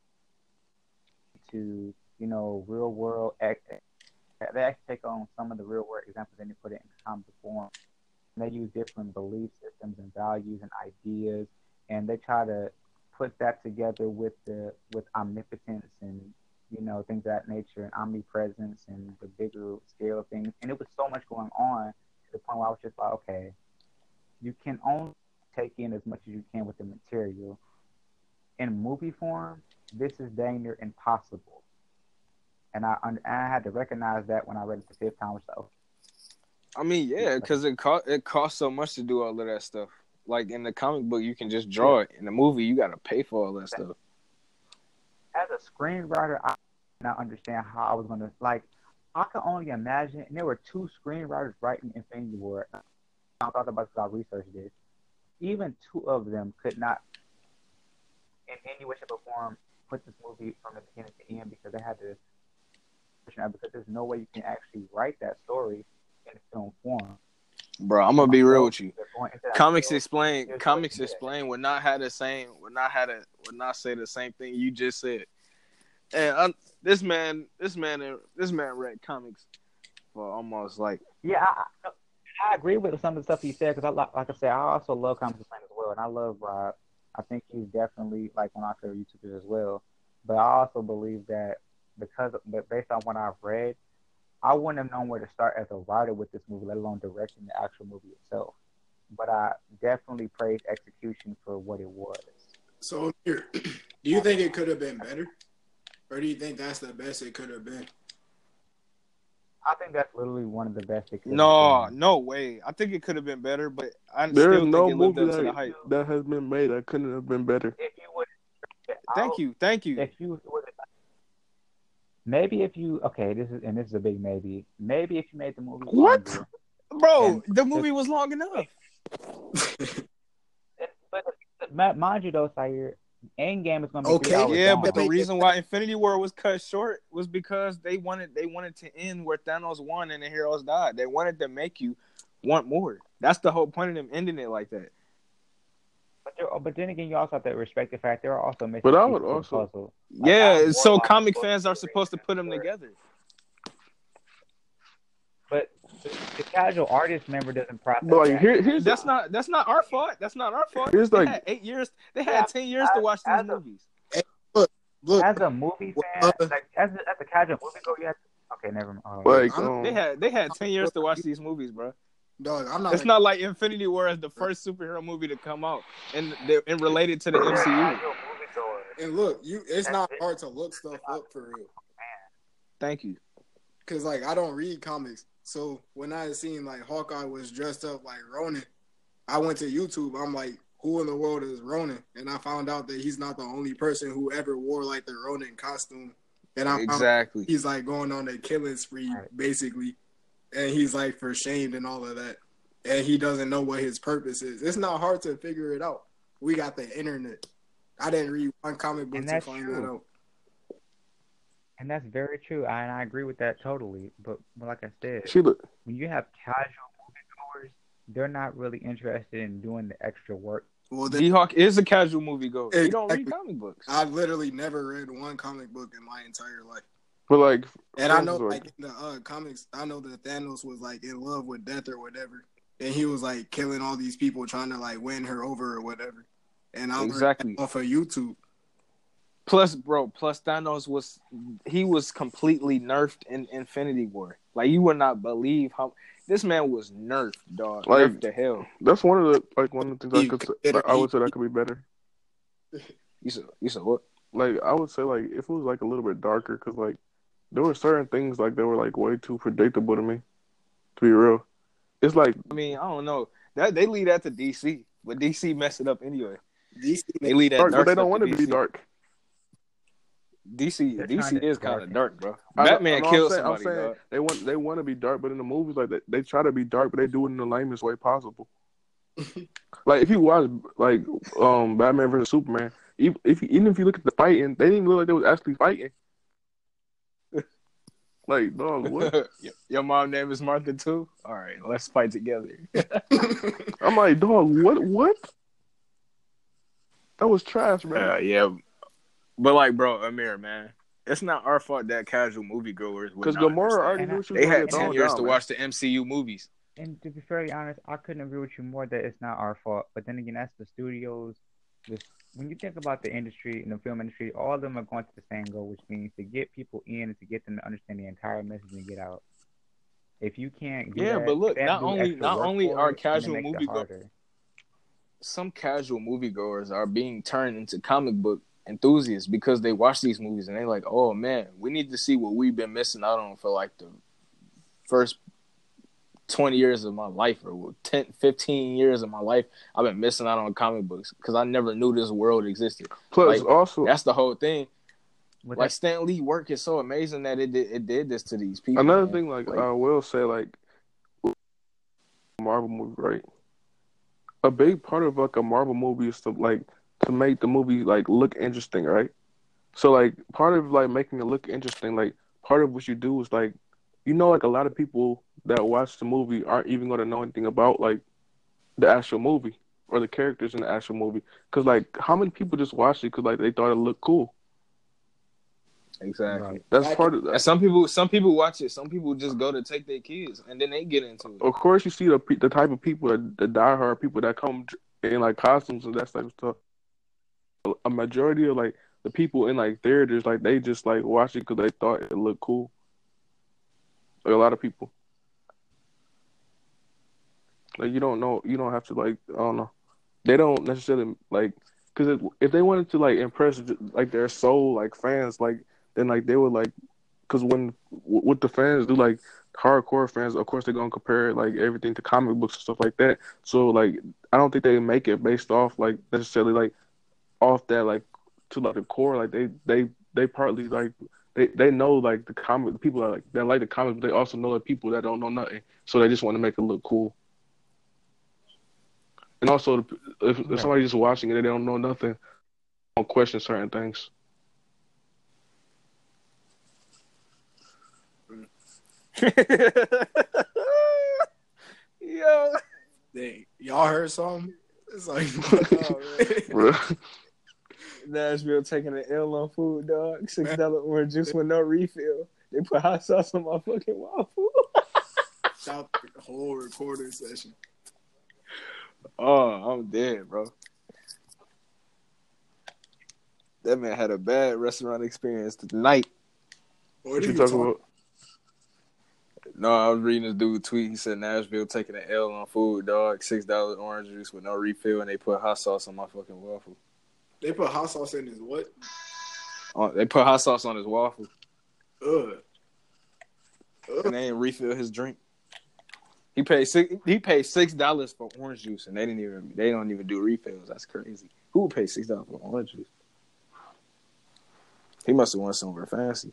to you know, real world. They actually take on some of the real world examples and they put it in comic form. And they use different belief systems and values and ideas, and they try to put that together with the with omnipotence and you know things of that nature and omnipresence and the bigger scale of things. And it was so much going on to the point where I was just like, okay, you can only take in as much as you can with the material. In movie form, this is dang near impossible. And I, I had to recognize that when I read it the fifth time. So, I mean, yeah, because it cost it costs so much to do all of that stuff. Like in the comic book, you can just draw yeah. it. In the movie, you got to pay for all that stuff. As a screenwriter, I did not understand how I was going to, like, I could only imagine, and there were two screenwriters writing Infinity War. I thought about this, I researched this. Even two of them could not, in any way, shape, or form, put this movie from the beginning to end because they had to, because there's no way you can actually write that story in film form. Bro, I'm gonna be real with you. Comics Comics Explain, Comics Explain would not have the same, would not have a, would not say the same thing you just said. And I'm, this man, this man, this man read comics for almost like. Yeah, I, I agree with some of the stuff he said because I like, like I said, I also love Comics Explain as well, and I love Rob. I think he's definitely like one of our favorite YouTubers as well. But I also believe that because, but based on what I've read, I wouldn't have known where to start as a writer with this movie, let alone directing the actual movie itself. But I definitely praise execution for what it was. So, do you think it could have been better? Or do you think that's the best it could have been? I think that's literally one of the best it could No, have been. no way. I think it could have been better, but I There still is no think it lived movie up to the that, hype. that has been made that couldn't have been better. If you would, Thank you, thank you. If you would, maybe if you okay, this is and this is a big maybe. Maybe if you made the movie What? longer, Bro, and the movie was long enough. But, but mind you, though, Sire, Endgame is going to be Okay, three hours Yeah, long. but the reason why Infinity War was cut short was because they wanted they wanted to end where Thanos won and the heroes died. They wanted to make you want more. That's the whole point of them ending it like that. But, there, but then again, you also have to respect the fact there are also missing But I pieces would of the also- puzzle. Like, Yeah, Adam so Warlock comic was fans are supposed supposed to put them to be together. But the, the casual artist member doesn't process But like that. here, here's That's not that's not our fault. That's not our fault. Here's They like- had eight years. They had Yeah, ten years to as- watch these as a- movies. Look, As a movie fan, Uh, like as a, as a casual movie go, you have to, okay, never mind. Oh, like I'm- um, They had they had ten years to watch these movies, bro. Dog, I'm not. It's A, not like Infinity War is the first superhero movie to come out and and related to the M C U. and look, you. It's not hard to look stuff up for real. Thank you. Cause like I don't read comics, so when I seen like Hawkeye was dressed up like Ronin, I went to YouTube. I'm like, who in the world is Ronin? And I found out that he's not the only person who ever wore like the Ronin costume. And I exactly. found he's like going on a killing spree basically, and he's like for shamed and all of that, and he doesn't know what his purpose is. It's not hard to figure it out. We got the internet. I didn't read one comic book to find true. that out. And that's very true, and I agree with that totally. But, but like I said, she look- when you have casual moviegoers, they're not really interested in doing the extra work. Well, D-Hawk is a casual moviegoer. Exactly. He don't read comic books. I literally never read one comic book in my entire life. But like, and I know, like in the uh, comics, I know that Thanos was like in love with death or whatever, and he was like killing all these people trying to like win her over or whatever. And I exactly learned off of YouTube. Plus, bro, plus Thanos was he was completely nerfed in Infinity War. Like you would not believe how this man was nerfed, dog. Like, nerfed to hell. That's one of the like one of the things I could say, like, I would say that could be better. You said you said what? Like I would say like if it was like a little bit darker, because like there were certain things like that were like way too predictable to me. To be real, it's like I mean I don't know that they lead that to D C, but D C messed it up anyway. D C they lead that dark, dark but they don't want to it to be dark. D C They're D C is kind of dark, bro. I, Batman I, kills saying, somebody. I'm saying dog. they want they want to be dark, but in the movies like they, they try to be dark, but they do it in the lamest way possible. Like if you watch like um Batman versus Superman, even if even if you look at the fighting, they didn't look like they was actually fighting. Like dog, what? Your mom name is Martha too. All right, let's fight together. I'm like, dog, what? What? That was trash, man. Uh, yeah. But like, bro, Amir, man, it's not our fault that casual moviegoers. Because Gamora already knew she was they had ten ten years down, to man. watch the M C U movies. And to be fairly honest, I couldn't agree with you more that it's not our fault. But then again, that's the studios. This, when you think about the industry and the film industry, all of them are going to the same goal, which means to get people in and to get them to understand the entire message and get out. If you can't, yeah, that, but look, not only not only are it, casual moviegoers, some casual moviegoers are being turned into comic book enthusiasts because they watch these movies and they're like, oh man, we need to see what we've been missing out on for like the first twenty years of my life or ten, fifteen years of my life. I've been missing out on comic books because I never knew this world existed. Plus, like, also that's the whole thing. With like that, Stan Lee work is so amazing that it did, it did this to these people. Another man. thing, like, like I will say, like Marvel movie, right? A big part of like a Marvel movie is to like to make the movie like look interesting, right? So like part of like making it look interesting, like part of what you do is like, you know, like a lot of people that watch the movie aren't even going to know anything about like the actual movie or the characters in the actual movie, because like how many people just watched it because like they thought it looked cool. Exactly. Right. That's part of that. And some people, some people watch it. Some people just go to take their kids, and then they get into it. Of course, you see the the type of people that the diehard people that come in like costumes and that type of stuff. A majority of like the people in like theaters, like they just like watch it because they thought it looked cool. Like a lot of people, like you don't know, you don't have to like I don't know. They don't necessarily like because if they wanted to like impress like their soul like fans like. Then like they would like, cause when what the fans do like hardcore fans, of course they're gonna compare like everything to comic books and stuff like that. So like I don't think they make it based off like necessarily like off that like to like the core. Like they they they partly like they, they know like the comic the people that like that like the comics, but they also know the people that don't know nothing. So they just want to make it look cool. And also if, if Right. somebody's just watching it and they don't know nothing, don't question certain things. Yo, Dang, y'all heard something? It's like, oh, Nashville taking an L on food, dog. Six dollar orange juice with no refill. They put hot sauce on my fucking waffle. Shout the whole recording session. Oh, I'm dead, bro. That man had a bad restaurant experience tonight. What What are you you talking talking about? No, I was reading this dude tweet. He said Nashville taking an L on food, dog. Six dollars orange juice with no refill, and they put hot sauce on my fucking waffle. They put hot sauce in his what? Oh, they put hot sauce on his waffle. Ugh. Ugh. And they didn't refill his drink. He paid six. He paid six dollars for orange juice, and they didn't even. They don't even do refills. That's crazy. Who would pay six dollars for orange juice? He must have went somewhere fancy.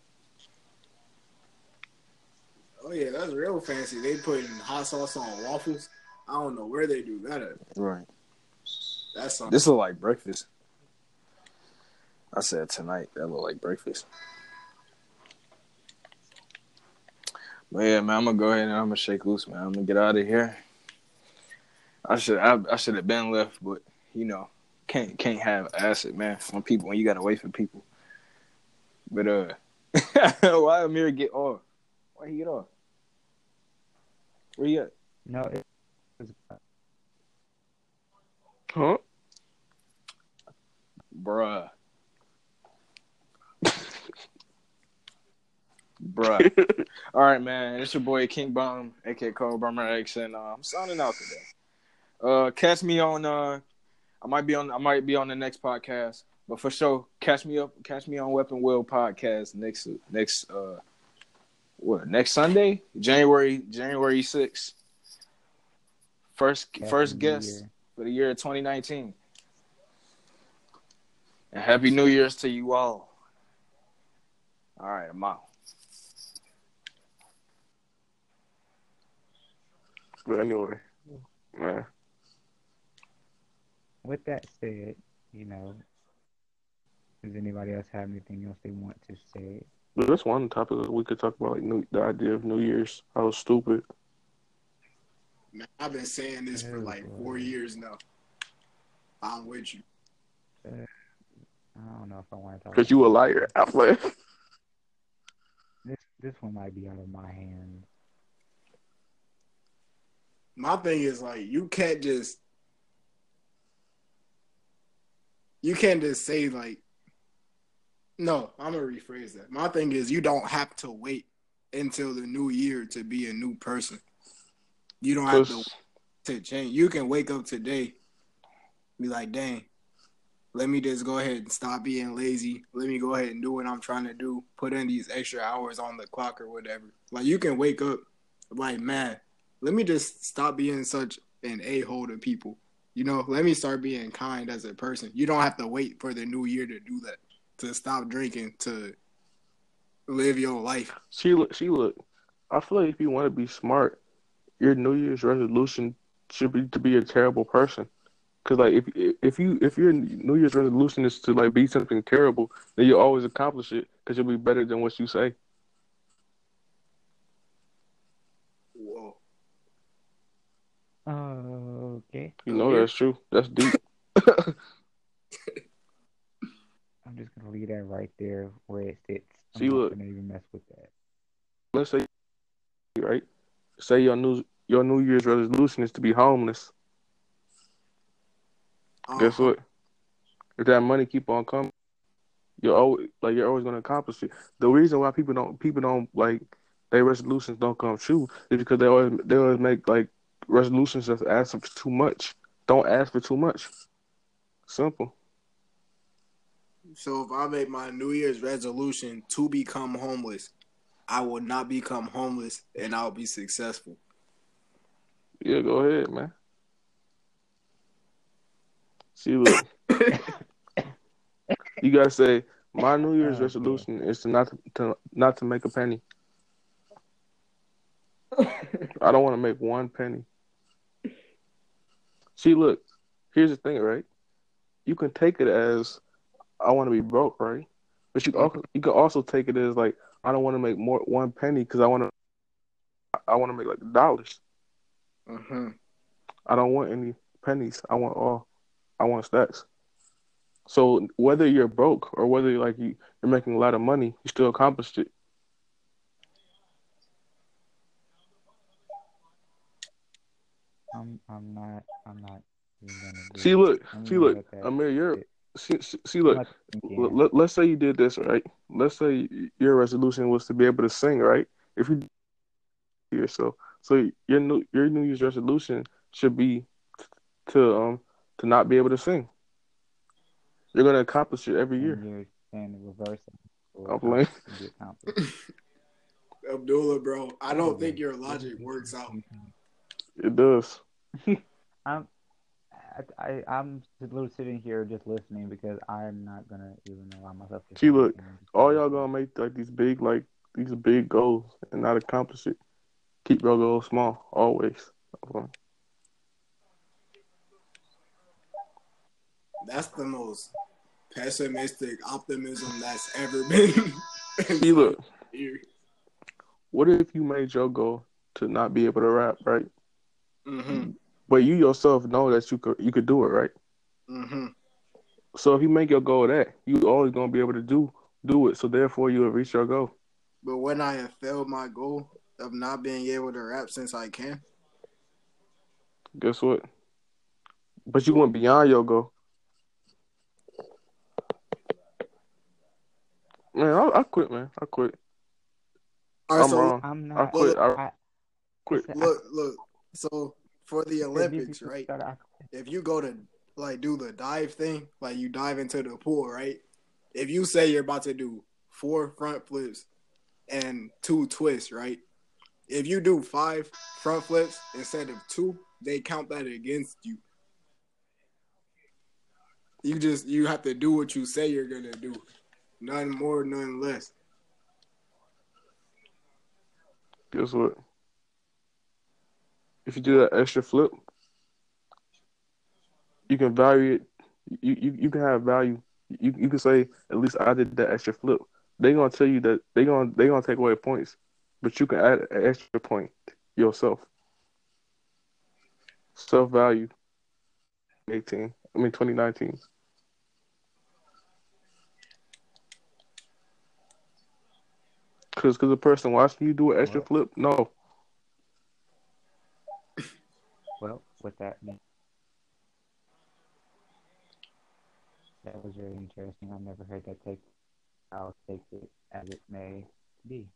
Oh yeah, that's real fancy. They putting hot sauce on waffles. I don't know where they do that at. Right. That's something. This look like breakfast. I said tonight that look like breakfast. But yeah, man, I'm gonna go ahead and I'm gonna shake loose, man. I'm gonna get out of here. I should I, I should have been left, but you know, can't can't have acid, man. When people when you gotta wait for people. But uh, why Amir get off? Why he get off? Where you at? No, it was Huh? Bruh. Bruh. All right, man. It's your boy King Bomb, aka Cole Bomber X, and uh, I'm signing out today. Uh, catch me on. Uh, I might be on. I might be on the next podcast, but for sure, catch me up. Catch me on Weapon Will podcast next next. Uh, what next Sunday? January January sixth. First Happy first New guest Year. for the year twenty nineteen. And Happy New Year's to you all. All right, I'm out. But anyway, man. With that said, you know, does anybody else have anything else they want to say? But that's one topic that we could talk about, like new, the idea of New Year's. How stupid. Man, I've been saying this for like four years now. I'm with you. Uh, I don't know if I want to talk. Because you a liar. I play. This this one might be out of my hands. My thing is like you can't just you can't just say like no, I'm gonna rephrase that. My thing is you don't have to wait until the new year to be a new person. You don't have to to change. You can wake up today, be like, dang, let me just go ahead and stop being lazy. Let me go ahead and do what I'm trying to do. Put in these extra hours on the clock or whatever. Like you can wake up like, man, let me just stop being such an a-hole to people. You know, let me start being kind as a person. You don't have to wait for the new year to do that, to stop drinking, to live your life. She look, she look. I feel like if you want to be smart, your New Year's resolution should be to be a terrible person. Cause like if if you if your New Year's resolution is to like be something terrible, then you'll always accomplish it because you'll be better than what you say. Whoa. Oh, okay. You know that's true. That's deep. I'm just gonna leave that right there where it sits. I'm See, not look. gonna even mess with that. Let's say, right? Say your new your New Year's resolution is to be homeless. Uh-huh. Guess what? If that money keep on coming, you're always like you're always gonna accomplish it. The reason why people don't people don't like their resolutions don't come true is because they always they always make like resolutions that ask for too much. Don't ask for too much. Simple. So if I make my New Year's resolution to become homeless, I will not become homeless and I'll be successful. Yeah, go ahead, man. See, look, you gotta say my New Year's Oh, resolution is to not to, to not to make a penny. I don't want to make one penny. See, look, here's the thing, right? You can take it as I want to be broke, right? But you also, you can also take it as like I don't want to make more one penny because I want to I want to make like dollars. Mm-hmm. I don't want any pennies. I want all. I want stacks. So whether you're broke or whether you're like you, you're making a lot of money, you still accomplished it. I'm I'm not I'm not even gonna do See, it. look, I'm see, gonna look, let that Amir, you're sit. see, see, see I'm look. not thinking. L- let, let's say you did this, right? Let's say your resolution was to be able to sing, right? If you yourself. So your new your New Year's resolution should be to um to not be able to sing. You're gonna accomplish it every year. And you're saying the reverse will I'm playing. accomplish and be accomplished. Abdullah, bro, I What don't is think it? your What is logic works out. this? It does. I'm I, I I'm just little sitting here just listening because I'm not gonna even allow myself to See, say look, anything. I'm just all gonna y'all listen. gonna make like these big like these big goals and not accomplish it. Keep your goals small always. That's the most pessimistic optimism that's ever been. See, look, Here. what if you made your goal to not be able to rap, right? Mm-hmm. But you yourself know that you could you could do it, right? Mm-hmm. So if you make your goal that, you always gonna be able to do do it. So therefore, you will reach your goal. But when I have failed my goal of not being able to rap since I can, Guess what? But you went beyond your goal. Man, I, I quit, man. I quit. all right. I'm So wrong. I'm I not. quit. I I quit. it's, I look, look. So for the said these Olympics, people right? start. I, If you go to like do the dive thing, like you dive into the pool, right? If you say you're about to do four front flips and two twists, right? If you do five front flips instead of two, they count that against you. You just you have to do what you say you're gonna do. None more, none less. Guess what? If you do that extra flip, you can value it. You you, you can have value. You you can say at least I did that extra flip. They gonna tell you that they gonna they gonna take away points, but you can add an extra point yourself. Self value. Eighteen. I mean twenty nineteen. Cause cause the person watching you do an extra well, flip, no. well, with that, that was very interesting. I never heard that take. I'll take it as it may be.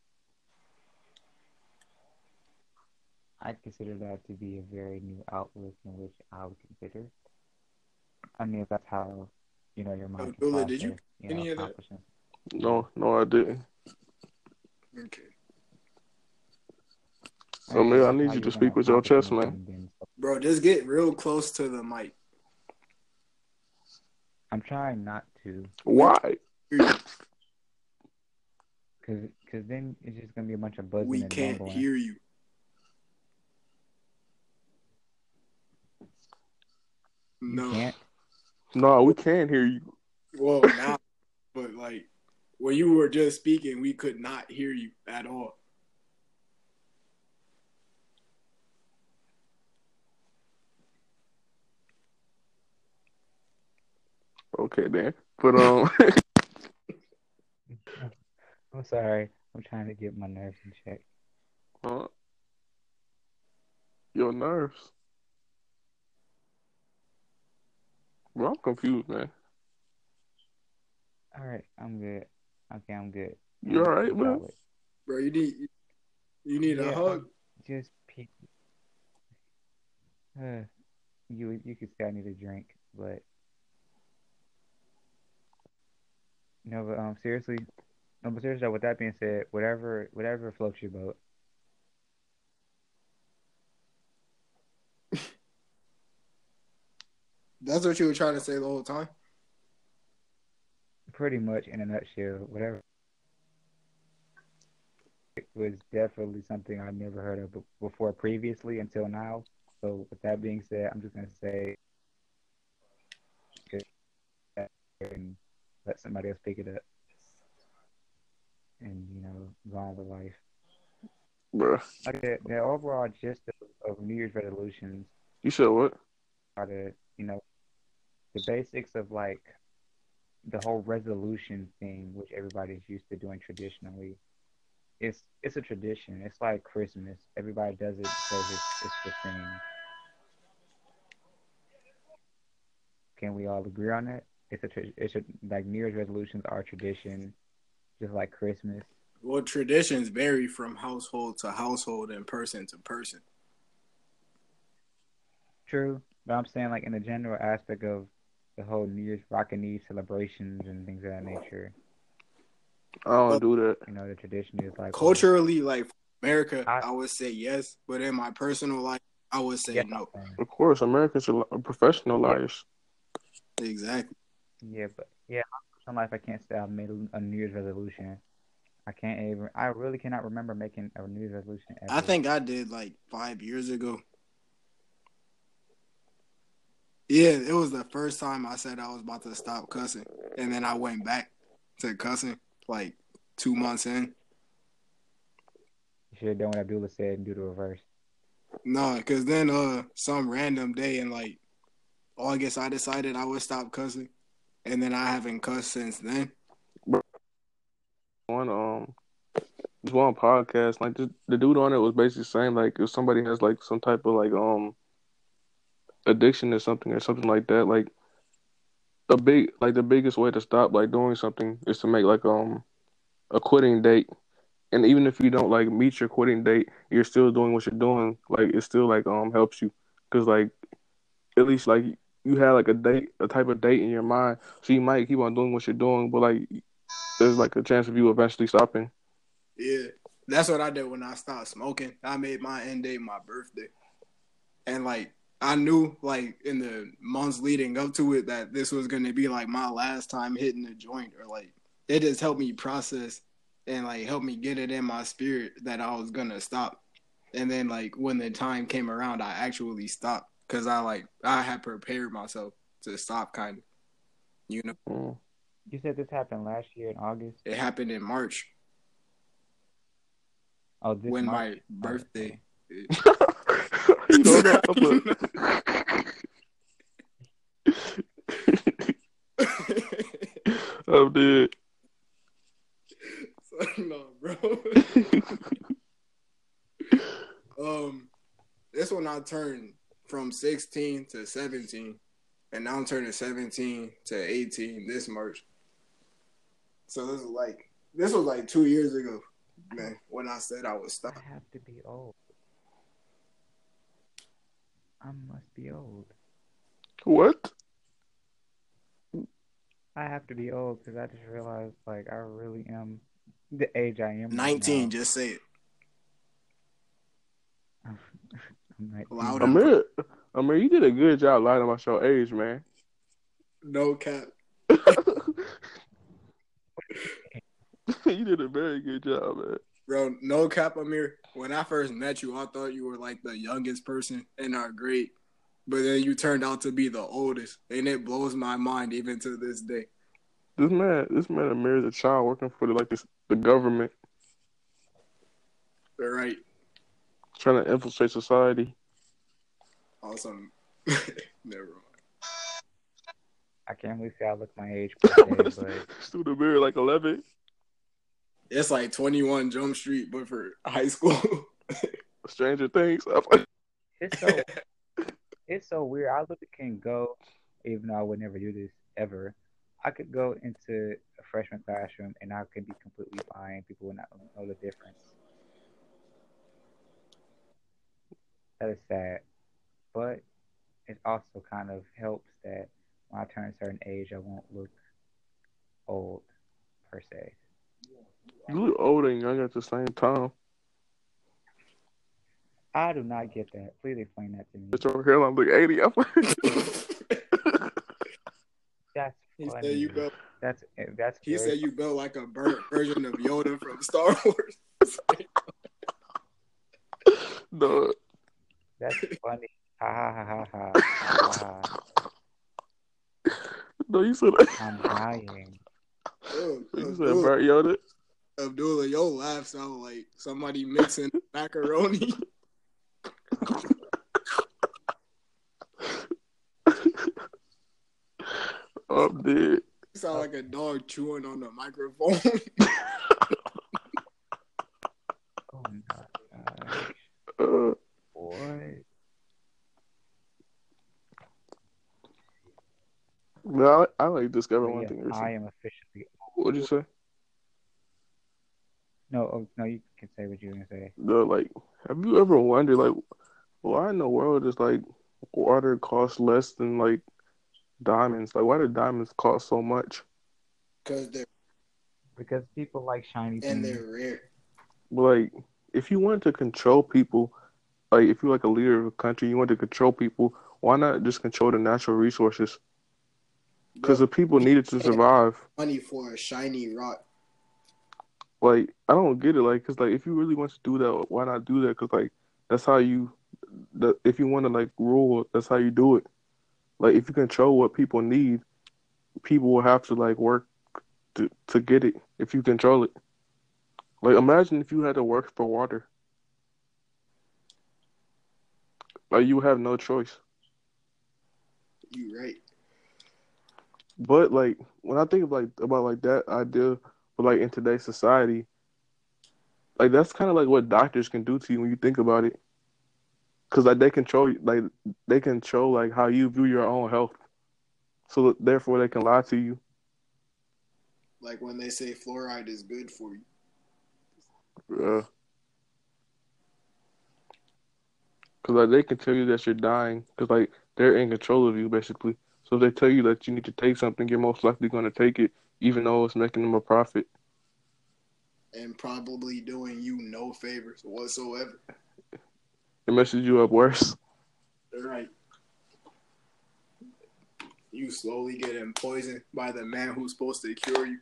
I consider that to be a very new outlook in which I would consider. I mean, if that's how, you know, your mind can Abdullah, did you process, get you know, any of that? accomplishments. Yeah. No, no I didn't. Okay. So And man, if I that's need how you to you're gonna speak with your accomplish chest, man. anything, then so- Bro, just get real close to the mic. I'm trying not to, We Why? hear you. cause, cause then it's just gonna be a bunch of buzzing We and can't mumbling. hear you. You No. can't. No, we can't hear you. Well, now, but like when you were just speaking, we could not hear you at all. Okay, then. But um, I'm sorry. I'm trying to get my nerves in check. uh, your nerves. Bro, I'm confused, man. All right, I'm good. Okay, I'm good. You I'm, all right, I'm man? solid. Bro, you need you need a Yeah, hug. I'm just pe- uh, you you could say I need a drink, but no, but um, seriously, no, but seriously, with that being said, whatever whatever floats your boat. That's what you were trying to say the whole time. Pretty much in a nutshell, whatever. It was definitely something I never heard of be- before previously until now. So with that being said, I'm just gonna say good and let somebody else pick it up and you know go on with life. Bro, Like the, the overall gist of, of New Year's resolutions you said what? are the you know the basics of like the whole resolution thing, which everybody's used to doing traditionally. It's it's a tradition. It's like Christmas. Everybody does it because it's it's the thing. Can we all agree on that? It's a tra- it's a, like New Year's resolutions are tradition, just like Christmas. Well, traditions vary from household to household and person to person. True, but I'm saying like in the general aspect of the whole New Year's rocking these celebrations and things of that nature. I don't Well, do that. You know, the tradition is like, well, culturally, like America, I I would say yes, but in my personal life, I would say yes, I'm no. saying Of course, Americans are li- professional yeah, liars. Exactly. yeah, but yeah, my personal life, I can't say I've made a a New Year's resolution. I can't even. I really cannot remember making a New Year's resolution I ever. think I did like five years ago. Yeah, it was the first time I said I was about to stop cussing, and then I went back to cussing like two months in. You should have done what Abdullah said and do the reverse. No, because then uh, some random day in like August, I decided I would stop cussing, and then I haven't cussed since then. One um, this one podcast, like the, the dude on it was basically saying like if somebody has like some type of like um addiction or something or something like that, like a big like the biggest way to stop like doing something is to make like um a quitting date. And even if you don't like meet your quitting date, you're still doing what you're doing. Like it still like um helps you because like at least like you have like a date, a type of date in your mind, so you might keep on doing what you're doing, but like there's like a chance of you eventually stopping. Yeah, that's what I did when I stopped smoking. I made my end date my birthday, and like I knew like in the months leading up to it that this was gonna be like my last time hitting the joint, or like it just helped me process and like help me get it in my spirit that I was gonna stop. And then like when the time came around, I actually stopped because I like I had prepared myself to stop, kind of. You know, Mm. You said this happened last year in August. it happened in March Oh, this when March. my Oh, birthday. okay. You don't know, but I'm dead. No, bro. um, this one I turned from sixteen to seventeen, and now I'm turning seventeen to eighteen this March. So this is like this was like two years ago, man. When I said I would stop. I have to be old. I must be old. What? I have to be old because I just realized like I really am the age I am right nineteen, now. just say it I'm loud nineteen. and proud. Amir, Amir, you did a good job lying about your age, man. No cap, You did a very good job, man. bro. No cap, Amir. When I first met you, I thought you were like the youngest person in our grade, but then you turned out to be the oldest, and it blows my mind even to this day. This man, this man Amir is a child working for the like this, the government, All right, trying to infiltrate society. awesome. Never mind. I can't really say I look my age per se, but Stood Amir like eleven. It's like twenty-one Jump Street, but for high school. Stranger Things. it's so it's so weird. I look can go, even though I would never do this ever. I could go into a freshman classroom and I could be completely fine. People would not know the difference. That is sad, but it also kind of helps that when I turn a certain age, I won't look old per se. You look old and young at the same time. I do not get that. Please explain that to me. But your hairline look eighty. I'm like, That's He funny. said you built. That's that's He very said you built like a burnt version of Yoda from Star Wars. no. that's funny. Ha ha ha ha ha ha ha. No, you said I'm dying. Yo, you said Abdullah, Bart Yoda. Abdullah, your laugh sound like somebody mixing macaroni. I'm dead. You sound like a dog chewing on the microphone. Oh my gosh. Uh, Boy. no, I, I like discover But one yeah, thing I recently. am officially What'd you say? No, oh, no, you can say what you can say. The like, have you ever wondered like why in the world does like water cost less than like diamonds? Like, why do diamonds cost so much? because they're Because people like shiny and things. they're rare. But like, if you wanted to control people, like if you're like a leader of a country, you want to control people, why not just control the natural resources? Because But the people people needed to pay survive. money for a shiny rock. Like, I don't get it. Like, cause like if you really want to do that, why not do that? Cause like that's how you. That if you want to like rule, that's how you do it. Like, if you control what people need, people will have to like work to to get it. If you control it, like imagine if you had to work for water, like you have no choice. You right. But like when I think of like about like that idea, but like in today's society, like that's kind of like what doctors can do to you when you think about it, because like they control like they control like how you view your own health, so that, therefore they can lie to you. Like when they say fluoride is good for you. Uh, because like they can tell you that you're dying, because like they're in control of you basically. So if they tell you that you need to take something, you're most likely going to take it, even though it's making them a profit. And probably doing you no favors whatsoever. It messes you up worse. Right. You slowly getting poisoned by the man who's supposed to cure you.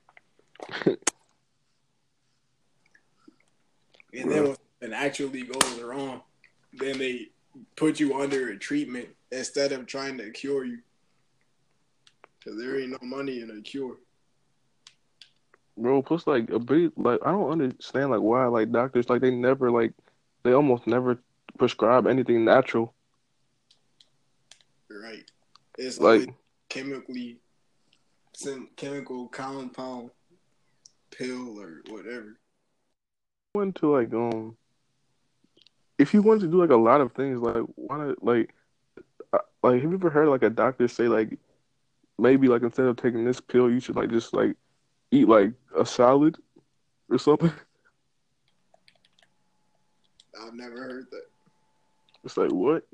And then when it actually goes wrong, then they put you under a treatment instead of trying to cure you. Because there ain't no money in a cure. Bro, plus like a big like I don't understand like why like doctors like they never like they almost never prescribe anything natural. Right. It's always Like chemically, some chemical compound pill or whatever. want to like um if you want to do like a lot of things like why not like uh, like have you ever heard like a doctor say like maybe like instead of taking this pill you should like just like eat like a salad or something? I've never heard that. It's like what?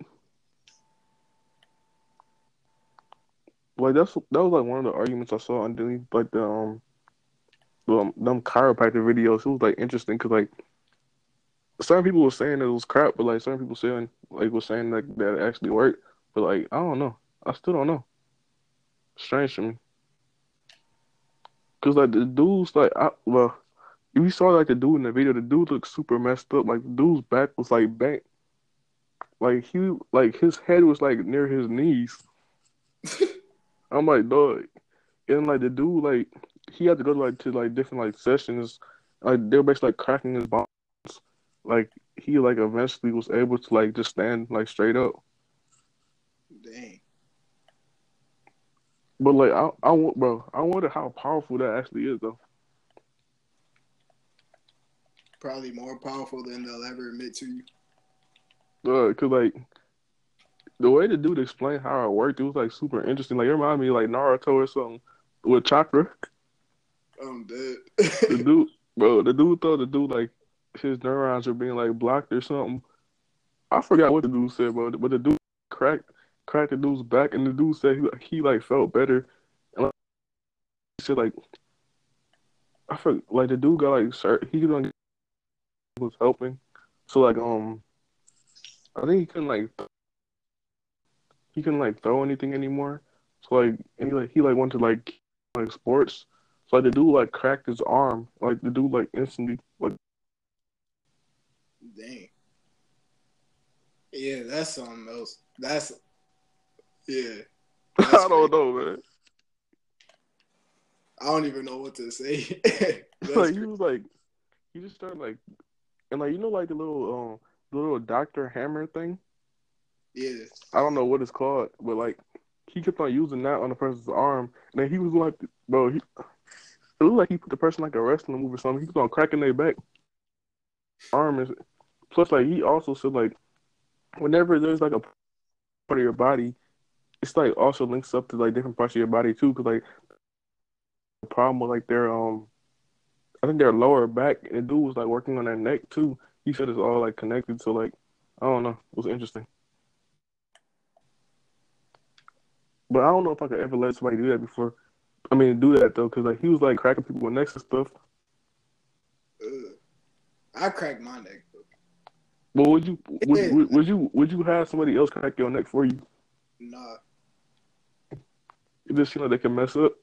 Like that's that was like one of the arguments I saw underneath like the um um, them chiropractor videos. It was like interesting because like certain people were saying it was crap, but like certain people saying like was saying like that it actually worked. But like I don't know, I still don't know. Strange to me because like the dude's like I, well, if you saw like the dude in the video, the dude looked super messed up. Like the dude's back was like bent, like he like his head was like near his knees. I'm like dog, and like the dude like he had to go to like to like different like sessions, like they were basically like cracking his bones. Like he like eventually was able to like just stand like straight up. Dang. But like I I want bro, I wonder how powerful that actually is though. Probably more powerful than they'll ever admit to you. Uh, cause like the way the dude explained how it worked, it was like super interesting. Like it reminded me of, like Naruto or something with chakra. I'm dead. The dude, bro, the dude thought the dude like his neurons were being like blocked or something. I forgot what the dude said, bro. But the dude cracked cracked the dude's back, and the dude said he, he like felt better. And like, he said like I forgot, like the dude got like sur- he was was helping. So like um I think he couldn't like he couldn't like throw anything anymore. So like and he like he like went to like like sports. So like the dude like cracked his arm. Like the dude like instantly like Dang. Yeah, that's something else. That's yeah. That's I crazy. don't know, man. I don't even know what to say. That's Like he crazy. was like he just started like and like you know like the little um the little doctor hammer thing. Yeah. I don't know what it's called, but like he kept on using that on the person's arm, and then he was like, bro, he, it looked like he put the person like a wrestling move or something. He was on cracking their back, arm, is plus like he also said like whenever there's like a part of your body, it's like also links up to like different parts of your body too, because like the problem with like their um I think their lower back, and the dude was like working on their neck too. He said it's all like connected. So like, I don't know. It was interesting. But I don't know if I could ever let somebody do that before. I mean, do that though, because like he was like cracking people with necks and stuff. Ugh. I cracked my neck. But would you would, would would you would you have somebody else crack your neck for you? Nah. It just seems like they can mess up.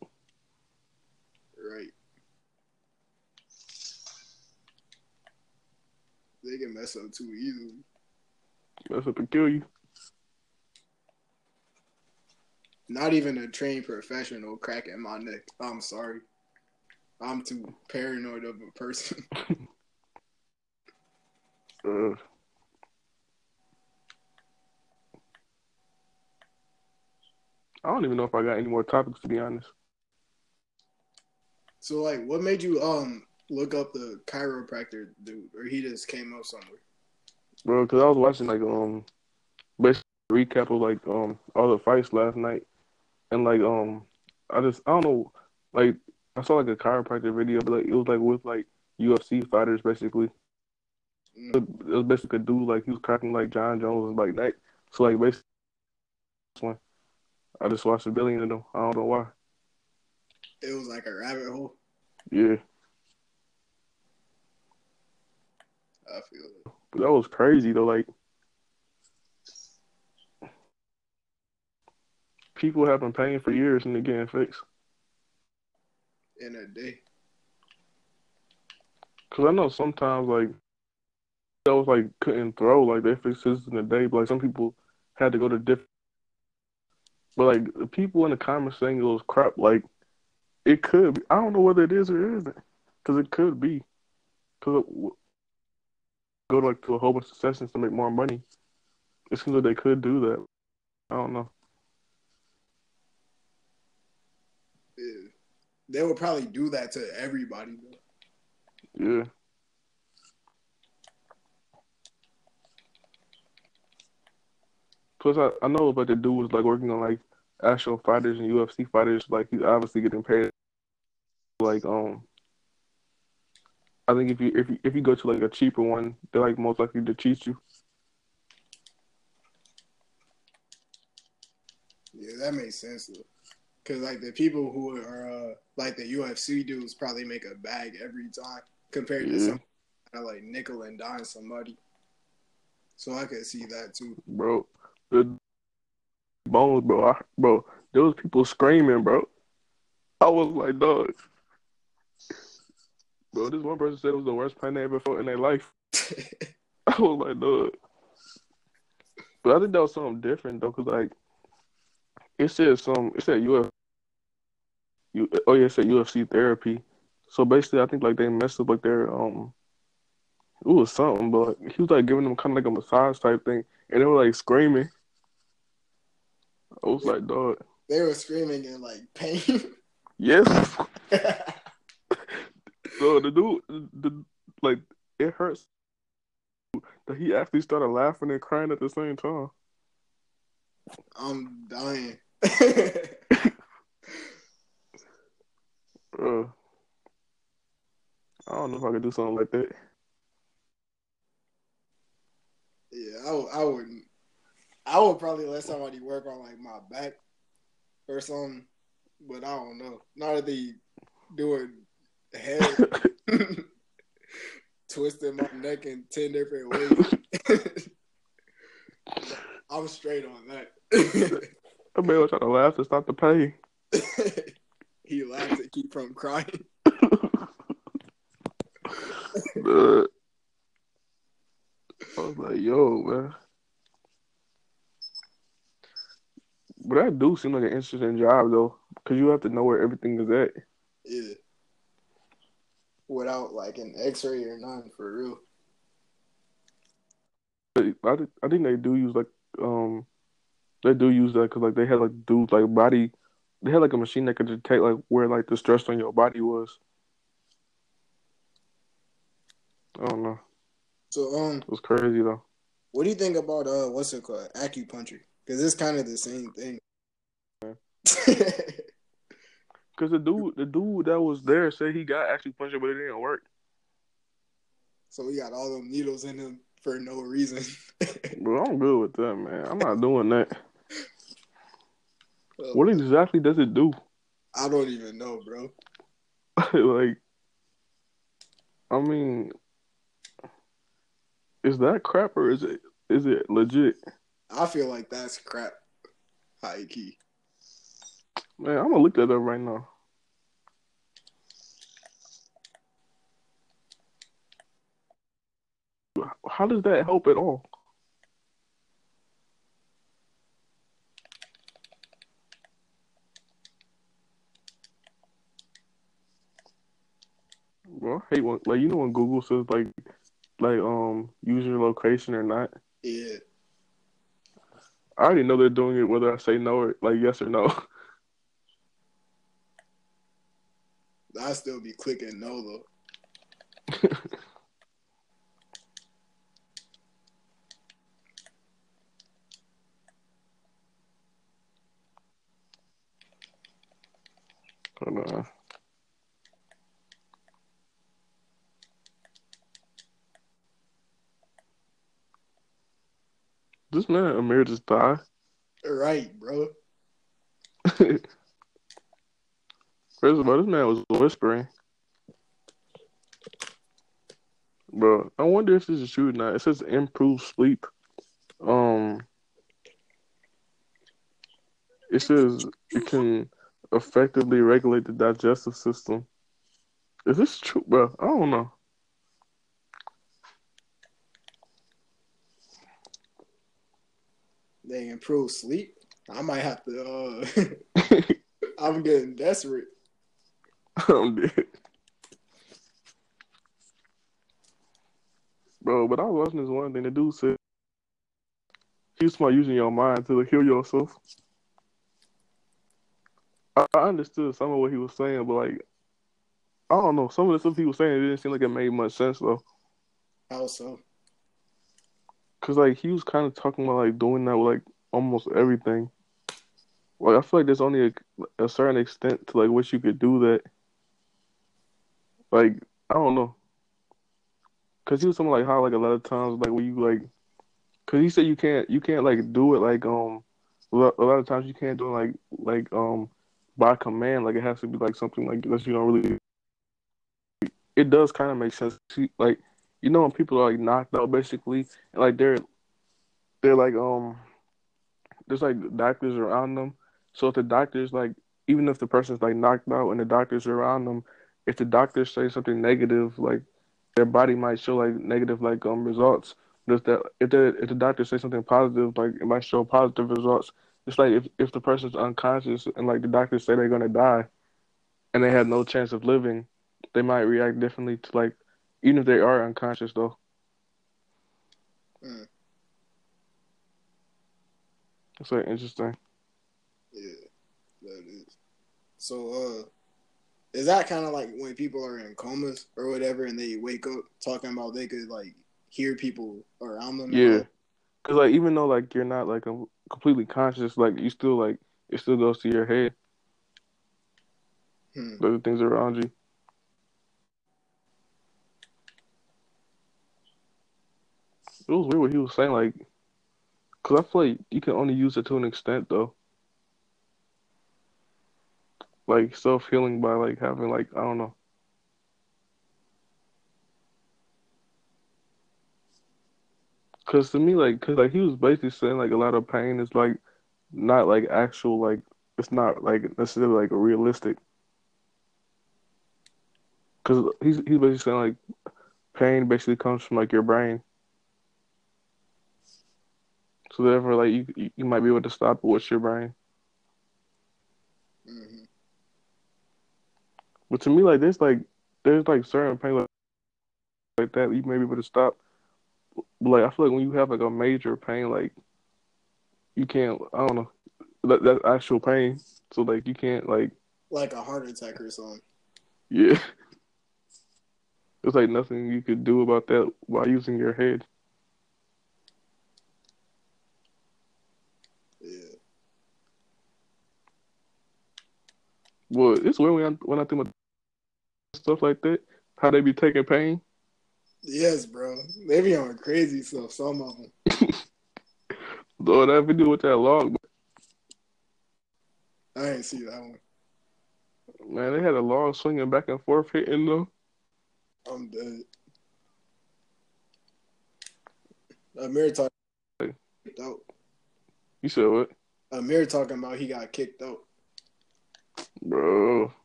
Right. They can mess up too easily. Mess up and kill you. Not even a trained professional cracking my neck. I'm sorry. I'm too paranoid of a person. uh, I don't even know if I got any more topics, to be honest. So, like, what made you um look up the chiropractor dude, or he just came up somewhere? Bro, because I was watching like um basically a recap of like um all the fights last night, and like um I just I don't know, like I saw like a chiropractor video, but like it was like with like U F C fighters basically. Mm. It was basically a dude like he was cracking like John Jones' like neck. So like basically this one, I just watched a billion of them. I don't know why. It was like a rabbit hole. Yeah, I feel it. but that was crazy though. Like people have been paying for years and they're getting fixed. In a day. Cause I know sometimes like that was like couldn't throw like they fixed this in a day, but like some people had to go to different. But like the people in the comments saying it was crap, like it could be. I don't know whether it is or it isn't, cause it could be. Cause it w- go to like to a whole bunch of sessions to make more money. It seems like they could do that. I don't know. Yeah. They would probably do that to everybody though. Yeah. Plus, I, I know like the dude was like working on like actual fighters and U F C fighters. Like he's obviously getting paid. Like um, I think if you if you if you go to like a cheaper one, they're like most likely to cheat you. Yeah, that makes sense though. Cause like the people who are uh, like the U F C dudes probably make a bag every time compared Yeah. to some kind of like nickel and dime somebody. So I could see that too. Bro, the bones, bro. I, bro, there was people screaming, bro. I was like, dog. Bro, this one person said it was the worst pain they ever felt in their life. I was like, dog. But I think that was something different though, cause like it said some, it said U F, U, oh yeah, it said U F C therapy. So basically, I think like they messed up like their um, it was something, but he was like giving them kind of like a massage type thing, and they were like screaming. I was like, dog. They were screaming in like pain. Yes. So the dude, the like it hurts that he actually started laughing and crying at the same time. I'm dying. Bro, I don't know if I could do something like that. Yeah, I, w- I wouldn't. I would probably let somebody work on like my back or something, but I don't know. Not that they do it head, twisting my neck in ten different ways. I'm straight on that. I man was trying to laugh to stop the pain. He laughed to keep from crying. But I was like, yo, man. But that do seem like an interesting job, though, because you have to know where everything is at. Yeah. Without like an X-ray or none, for real. I, th- I think they do use like um they do use that because like they had like dudes like body they had like a machine that could detect like where like the stress on your body was. I don't know. So um, It was crazy though. what do you think about uh, what's it called, acupuncture? Because it's kind of the same thing. Cause the dude, the dude that was there said he got actually punched, but it didn't work. So we got all them needles in him for no reason. Bro, I'm good with that, man. I'm not doing that. Oh, What exactly does it do? I don't even know, bro. Like, I mean, is that crap or is it is it legit? I feel like that's crap. High key. Man, I'm gonna look that up right now. How does that help at all? Well, I hate when, like, you know when Google says like like um use your location or not. Yeah. I already know they're doing it whether I say no or like yes or no. I still be clicking no though. Hold on. This man Amir just died. Right, bro. First of all, this man was whispering. Bro, I wonder if this is true or not. It says improve sleep. Um, it says it can effectively regulate the digestive system. Is this true, bro? I don't know. They improve sleep. I might have to. Uh, I'm getting desperate. I'm dead. Bro, but I was watching this one thing. The dude said he's about using your mind to heal yourself. I, I understood some of what he was saying, but like I don't know. Some of the stuff he was saying it didn't seem like it made much sense though. How so? Cause like he was kind of talking about like doing that with like almost everything. Like I feel like there's only a, a certain extent to like which you could do that. Like I don't know. Cause he was talking like how like a lot of times like when you like, cause he said you can't you can't like do it like um a lot, a lot of times you can't do it like like um by command. Like it has to be like something like that you don't really. It does kind of make sense. See, like you know when people are like knocked out basically, and like they're they're like um there's like doctors around them. So if the doctors like, even if the person's like knocked out and the doctors are around them, if the doctors say something negative, like their body might show like negative like um results. But if that if the if the doctors say something positive, like it might show positive results. It's like if if the person's unconscious and like the doctors say they're gonna die and they have no chance of living, they might react differently to like even if they are unconscious though. Mm, It's like interesting. yeah, that is. So, uh, is that kind of like when people are in comas or whatever, and they wake up talking about they could like hear people around them and Yeah. all? Cause like even though like you're not like a, completely conscious, like you still like it still goes to your head. Hmm. The things around you. It was weird what he was saying, like, cause I feel like you can only use it to an extent though. Like self healing by like having like I don't know. Cause to me like, cause like he was basically saying like a lot of pain is like not like actual like it's not like necessarily like realistic. Cause he's he's basically saying like pain basically comes from like your brain. So therefore, like you, you you might be able to stop it with your brain. Mm-hmm. But to me, like there's like there's like certain pain like, like that you may be able to stop. But like I feel like when you have like a major pain, like you can't. I don't know. That that's actual pain. So like you can't like Like a heart attack or something. yeah. There's like nothing you could do about that while using your head. Yeah. Well, it's weird when I, when I think about stuff like that, how they be taking pain. Yes, bro. They be on crazy stuff. Some of them. Though that video with that log, I ain't see that one. man, they had a log swinging back and forth hitting them. I'm dead. Amir talking kicked out. You said what? Amir talking about he got kicked out. Bro.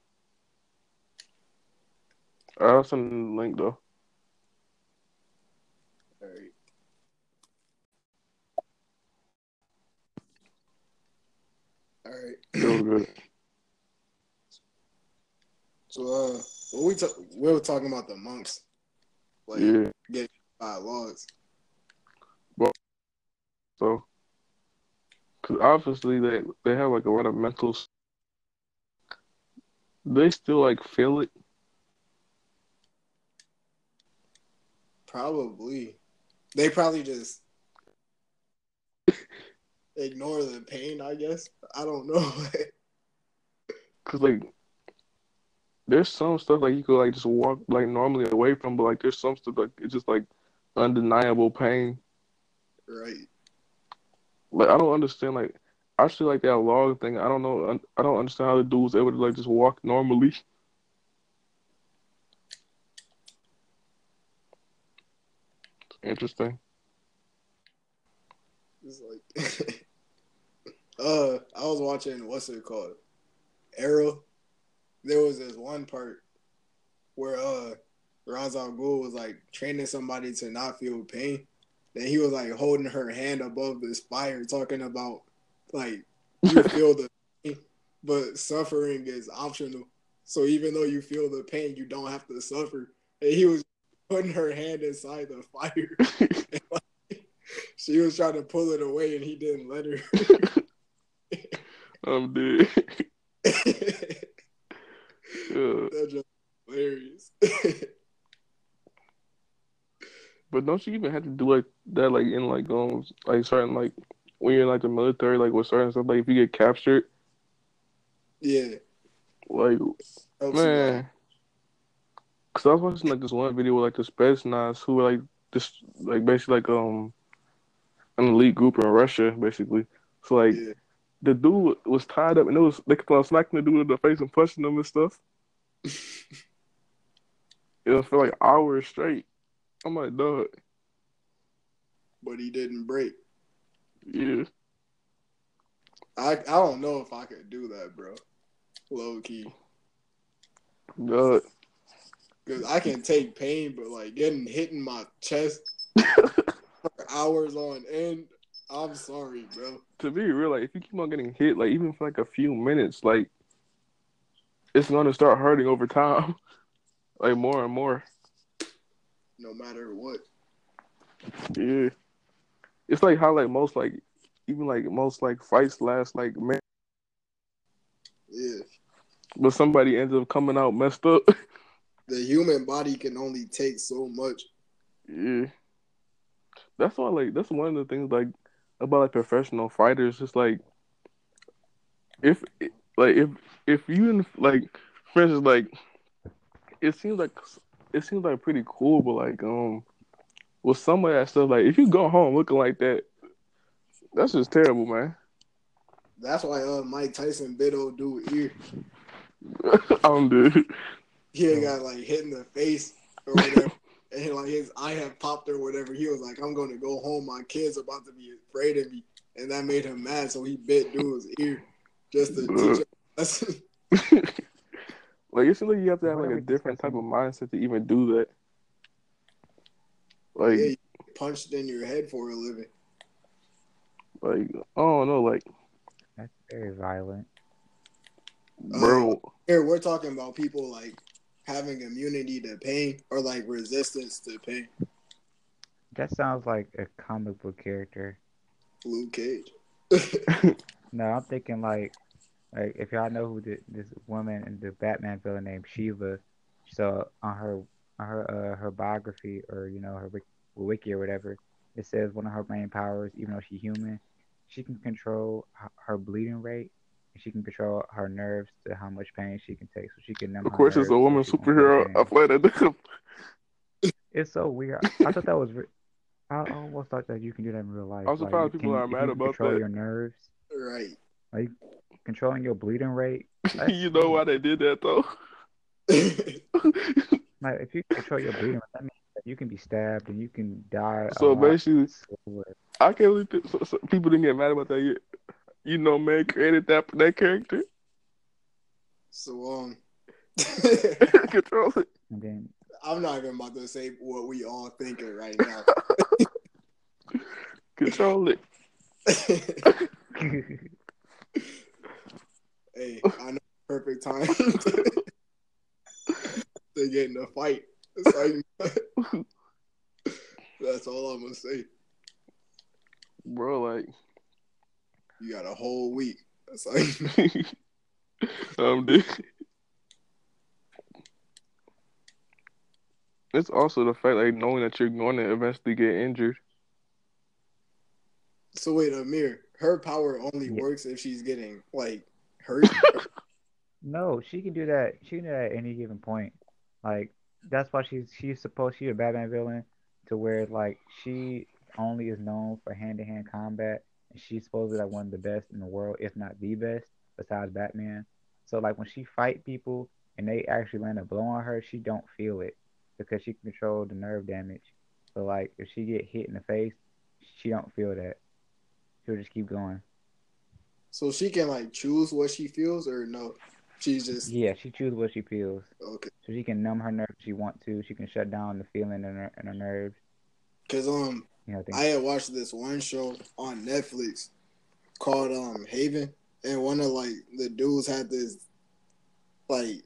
I'll send the link though. All right. All right. It was good. So, uh, what we ta- we were talking about the monks, like Yeah. getting by laws. So, because obviously they they have like a lot of mental. They still like feel it. Probably, they probably just ignore the pain. I guess I don't know. Cause like there's some stuff like you could like just walk like normally away from, but like there's some stuff like it's just like undeniable pain. Right. Like I don't understand. Like I feel like that log thing. I don't know. I don't understand how the dude was able to like just walk normally. Interesting. It's like, uh, I was watching what's it called, Arrow. There was this one part where uh, Ra's al Ghul was like training somebody to not feel pain. Then he was like holding her hand above this fire, talking about like you feel the pain, but suffering is optional. So even though you feel the pain, you don't have to suffer. And he was putting her hand inside the fire. And, like, she was trying to pull it away, and he didn't let her. I'm dead. Yeah. That's just hilarious. But don't you even have to do like that like in like um like certain like when you're in like the military like with certain stuff like if you get captured Yeah, like helps you out. man. Cause I was watching like this one video with like the Spetsnaz who were like this like basically like um an elite group in Russia basically. So like Yeah, the dude was tied up and it was they kept on smacking the dude in the face and punching him and stuff. It was for like hours straight. I'm like, dog, but he didn't break. yeah, I I don't know if I could do that, bro. Low key, dog. because I can take pain, but like getting hit in my chest for hours on end. I'm sorry, bro. To be real, like if you keep on getting hit, like even for like a few minutes, like it's gonna start hurting over time, like more and more. No matter what. Yeah, it's like how like most like even like most like fights last like man, Yeah, but somebody ends up coming out messed up. the human body can only take so much. Yeah, that's why like that's one of the things like about like professional fighters. It's like if like if if you like for instance like it seems like it seems like pretty cool, but like um with some of that stuff like if you go home looking like that, that's just terrible, man. That's why uh Mike Tyson bit old dude ear. I'm dude. He had got like hit in the face or whatever. And he, like his eye had popped or whatever. He was like, I'm gonna go home. My kids are about to be afraid of me. And that made him mad, so he bit dude's ear just to teach him a lesson. Like it seems like you have to have What like are a we different type of discussing? mindset to even do that. Yeah, Like you get punched in your head for a living. like I don't know, like That's very violent. Uh bro, here we're talking about people like having immunity to pain or like resistance to pain. That sounds like a comic book character. Luke Cage. No, I'm thinking like like if y'all know who the, this woman in the Batman villain named Shiva, so on her on her uh her biography or you know her wik- wiki or whatever, it says one of her main powers, even though she's human, she can control h- her bleeding rate. and she can control her nerves to how much pain she can take, so she can numb Of her course, it's a nerves so woman she won't feel the superhero. I pain. play that. It's so weird. I thought that was. Re- I almost thought that you can do that in real life. I'm Like, surprised people can you are if mad you can about control that. your nerves, Right. like controlling your bleeding rate. That's You know sweet. why they did that though? Like, if you control your bleeding rate, that means that you can be stabbed and you can die a So lot basically, slower. I can't believe th- so, so people didn't get mad about that. You, you know, man created that that character. So um, Control it. And then, I'm not even about to say what we all thinking right now. Control it. Hey, I know perfect time to get in a fight. It's like, that's all I'm gonna say. Bro, like, You got a whole week. That's like, um, dude. It's also the fact, like, knowing that you're going to eventually get injured. so wait, Amir, her power only yeah. works if she's getting like hurt. No, she can do that. She can do that at any given point. Like, that's why she's she's supposed she's a Batman villain, to where like she only is known for hand to hand combat, and she's supposedly like one of the best in the world, if not the best, besides Batman. So like when she fight people and they actually land a blow on her, she don't feel it because she can control the nerve damage. So like if she get hit in the face, she don't feel that. She'll just keep going. So she can like choose what she feels, or no, she's just Yeah, she chooses what she feels. okay. So she can numb her nerves if she want to. She can shut down the feeling in her in her nerves. Cause um, You know, things. I had watched this one show on Netflix called um Haven, and one of like the dudes had this like,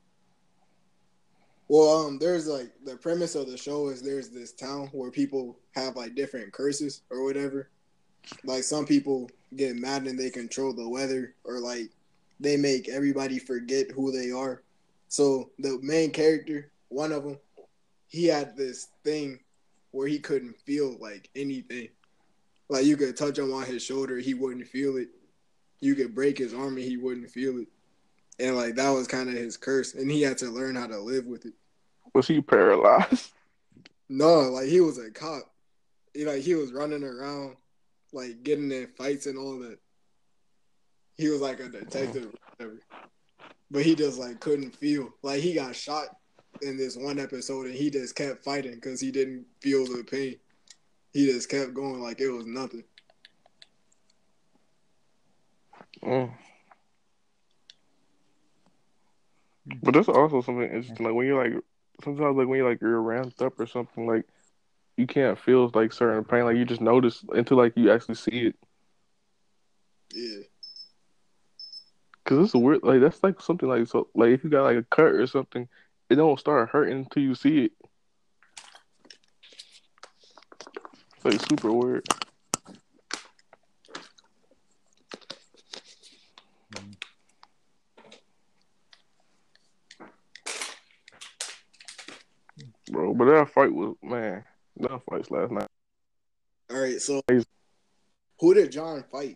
well um, there's like the premise of the show is there's this town where people have like different curses or whatever. Like some people get mad and they control the weather, or like they make everybody forget who they are. So the main character, one of them, he had this thing where he couldn't feel like anything. Like you could touch him on his shoulder, he wouldn't feel it. You could break his arm and he wouldn't feel it. And like that was kind of his curse, and he had to learn how to live with it. Was he paralyzed? No, like he was a cop. He like he was running around, like getting in fights and all that. He was like a detective or whatever. But he just like couldn't feel. Like he got shot in this one episode and he just kept fighting because he didn't feel the pain. He just kept going like it was nothing. Mm. But that's also something interesting. Like when you're like, sometimes like when you're like you're ramped up or something, like you can't feel like certain pain. Like you just notice until like you actually see it. Yeah. Cause it's a weird, like that's like something like so, like if you got like a cut or something, it don't start hurting until you see it. It's like super weird. Mm. Bro, but that fight was, man, that fights last night. All right, so who did John fight?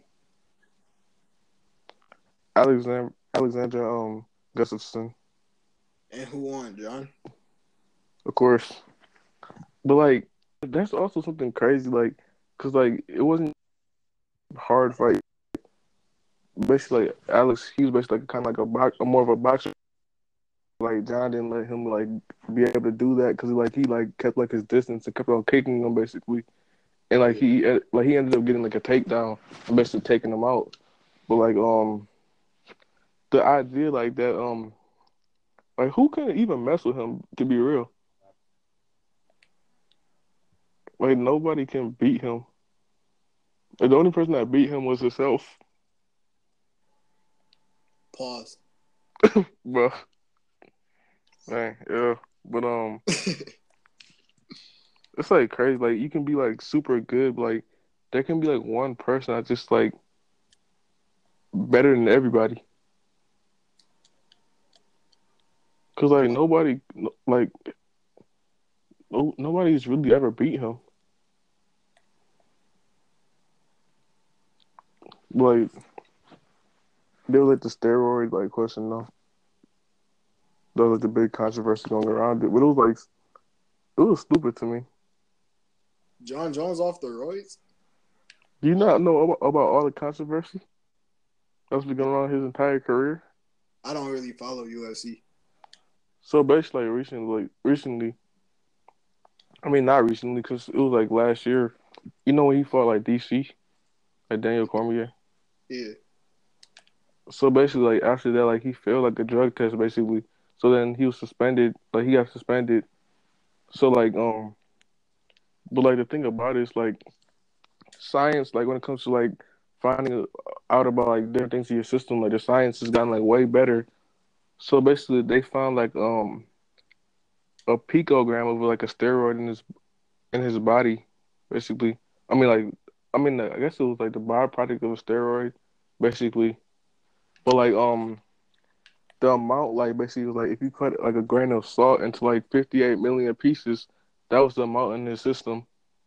Alexander Alexander um Gustafson, And who won, John? of course. But like that's also something crazy, like, cause like it wasn't a hard fight. Basically, like, Alex, he was basically like, kind of like a box, more of a boxer. Like John didn't let him like be able to do that because like he like kept like his distance and kept on kicking him basically, and like he like he ended up getting like a takedown and basically taking him out. But like um the idea like that um like who can even mess with him, to be real? Like nobody can beat him. Like, the only person that beat him was himself, Pause. bro. Man, yeah, but um, it's like crazy. Like you can be like super good, but, like there can be like one person that's just like better than everybody. Cause like nobody, like no, nobody's really ever beat him. Like They were like the steroid like question though. That was like the big controversy going around it, but it was like it was stupid to me. John Jones off the roids? Do you not know about, about all the controversy that's been going on his entire career? I don't really follow U F C. So basically, like recently, like recently, I mean not recently, because it was like last year. You know when he fought like D C, like Daniel Cormier. Yeah. So basically, like after that, like he failed like a drug test, basically. So then he was suspended. Like he got suspended. So like um, but like the thing about it is like science, like when it comes to like finding out about like different things in your system, like the science has gotten like way better. So basically, they found like um a picogram of like a steroid in his in his body, basically. I mean like I mean I guess it was like the byproduct of a steroid, basically. But like um the amount like basically was like if you cut like a grain of salt into like fifty-eight million pieces, that was the amount in his system.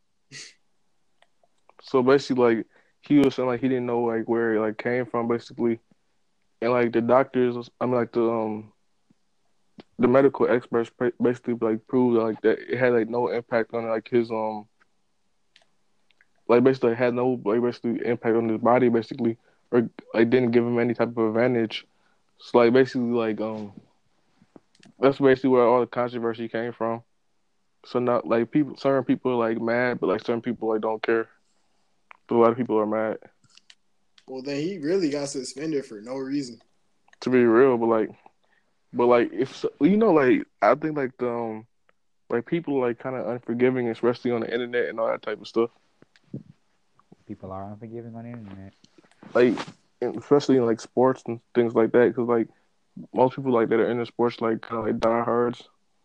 So basically like he was saying like he didn't know like where it like came from basically, and like the doctors, I mean like the um the medical experts basically like proved like that it had like no impact on like his um like basically had no like basically impact on his body basically, or like didn't give him any type of advantage. So like basically like um that's basically where all the controversy came from. So not like people, certain people are like mad, but like certain people like don't care. But a lot of people are mad. Well, then he really got suspended for no reason. To be real, but like, but like if you know, like I think like the um, like people are like kind of unforgiving, especially on the internet and all that type of stuff. People are unforgiving on the internet. Like especially in like sports and things like that, because like most people like that are in the sports like kind of like diehards.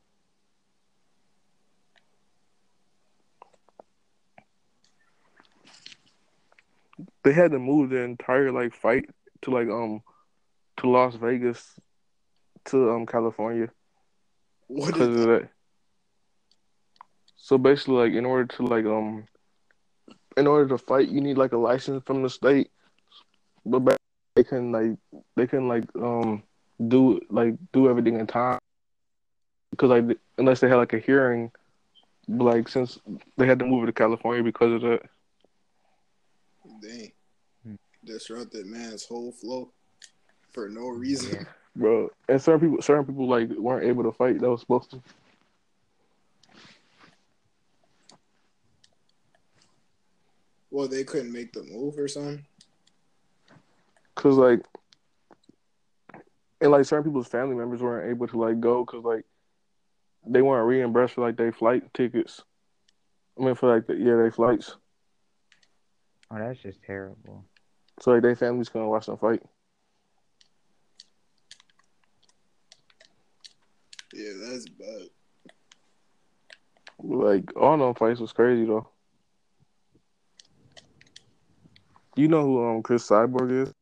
They had to move their entire like fight to like um to Las Vegas to um California What is because of that? that. So basically, like in order to like um in order to fight, you need like a license from the state. But back they couldn't like they couldn't like um do like do everything in time because like unless they had like a hearing, like since they had to move it to California because of that. Dang. Hmm. Disrupted man's whole flow for no reason. Yeah. Bro, and certain people certain people like weren't able to fight that was supposed to. Well, they couldn't make the move or something. Cause like and like certain people's family members weren't able to like go because like they weren't reimbursed for like their flight tickets. I mean for like the, yeah their flights. Oh, that's just terrible. So like their families couldn't watch them fight. Yeah, that's bad. Like all them fights was crazy though. You know who um Chris Cyborg is?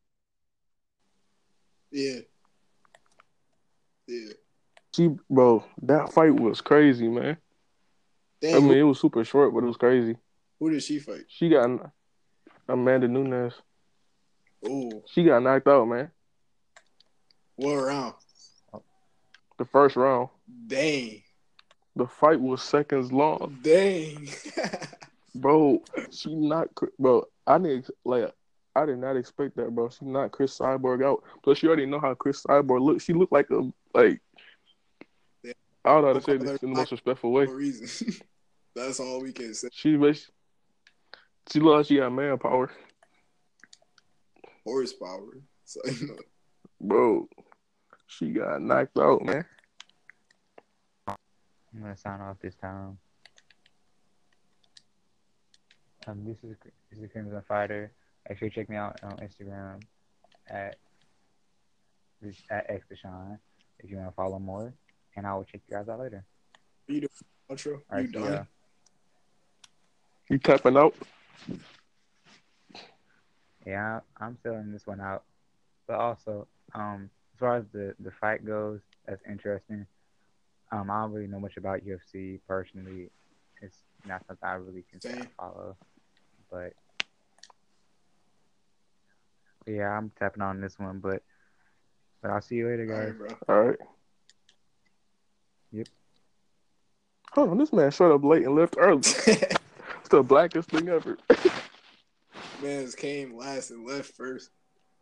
Yeah, yeah. She bro, that fight was crazy, man. I Dang, mean who, it was super short, but it was crazy. who did she fight? She got Amanda Nunes. Oh, She got knocked out, man. what round? Oh, The first round. Dang, The fight was seconds long, dang. bro. She knocked, bro. I didn't like. I did not expect that, bro. She knocked Chris Cyborg out. Plus, you already know how Chris Cyborg looked. She looked like a like. Yeah, I don't know how to don't say call this her in the black most respectful for way. no reason. That's all we can say. She basically, she looked like she got manpower, Horsepower. So you know, bro. She got knocked out, man. I'm gonna sign off this time. Um, this is this is Crimson Fighter. Make sure you check me out on Instagram at at xdeshawn if you want to follow more, and I will check you guys out later. you the outro. All You right, see done? ya. You tapping out? Yeah, I'm filling this one out. But also, um, as far as the the fight goes, that's interesting. Um, I don't really know much about U F C personally. It's not something I really can say I Same. follow, but Yeah, I'm tapping on this one, but but I'll see you later, All guys. right, bro. All right. Yep. Huh, this man showed up late and left early. It's the blackest thing ever. Man's came last and left first.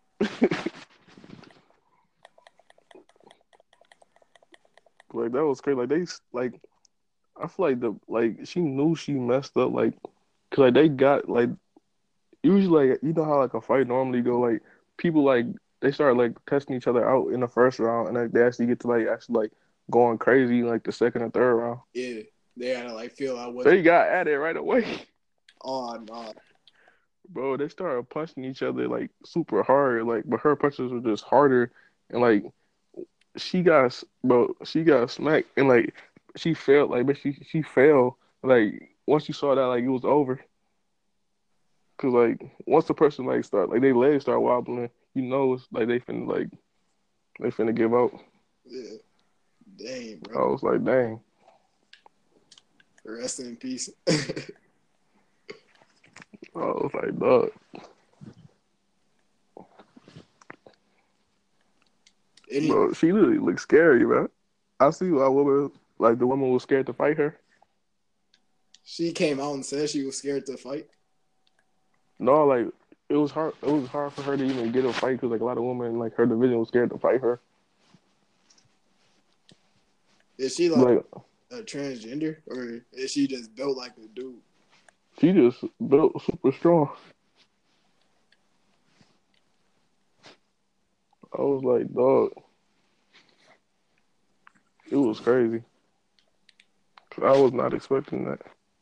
Like that was crazy. Like they like I feel like the like she knew she messed up. Like cause like they got like usually like you know how like a fight normally go like people like they start like testing each other out in the first round and like, they actually get to like actually like going crazy in, like the second or third round. Yeah, they gotta like feel out what. They got at it right away. Oh no, Bro, they started punching each other like super hard. Like but her punches were just harder and like she got bro, she got smacked and like she felt like but she she fell like once you saw that like it was over. Cause like once the person like start like their legs start wobbling, you know it's like they finna like they finna give out. yeah, dang, I bro. was like, dang. Rest in peace. I was like, dog. Any, Bro, she literally looked scary, bro. I see why woman like the woman was scared to fight her. she came out and said she was scared to fight. No, like it was hard. It was hard for her to even get a fight because like a lot of women in, like her division was scared to fight her. Is she like Like a transgender or is she just built like a dude? she just built super strong. I was like, dog. It was crazy. I was not expecting that.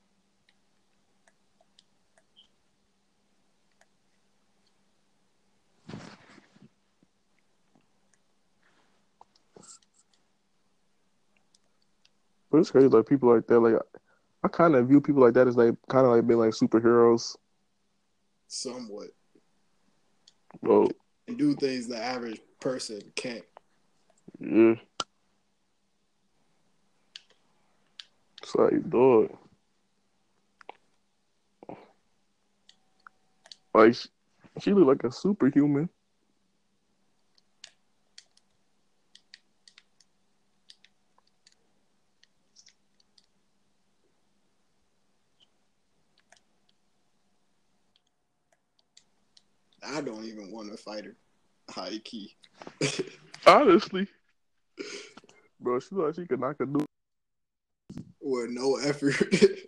But it's crazy, like people like that. Like I kind of view people like that as like kind of like being like superheroes. Somewhat. Well, And do things the average person can't. yeah. It's like, dog. Like she, she looked like a superhuman. I don't even want to fight her. High key. Honestly, bro, she looked like she could knock a dude. With no effort.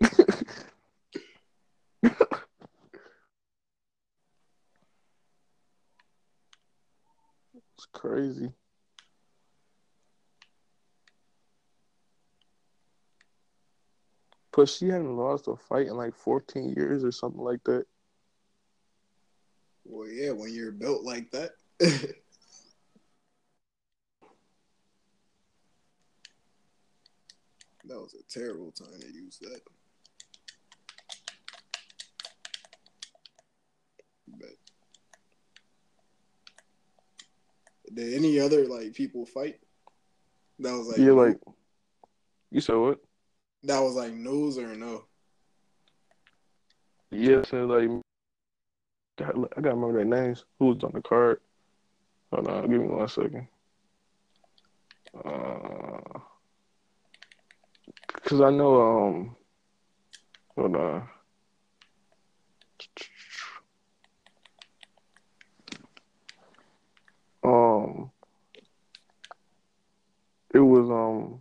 It's crazy. But she hadn't lost a fight in like fourteen years or something like that. Well, yeah, when you're built like that. That was a terrible time to use that. But did any other like people fight? That was like Yeah, no, like you said what? that was like news or no? Yeah, so like God, I gotta remember their names. Who was on the card? Hold on, give me one second. Uh, cause I know um, hold on. Um, it was um,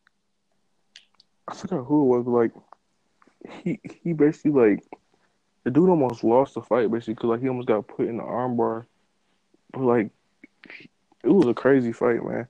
I forgot who it was. But like he he basically like the dude almost lost the fight basically because like he almost got put in the armbar. But like it was a crazy fight, man.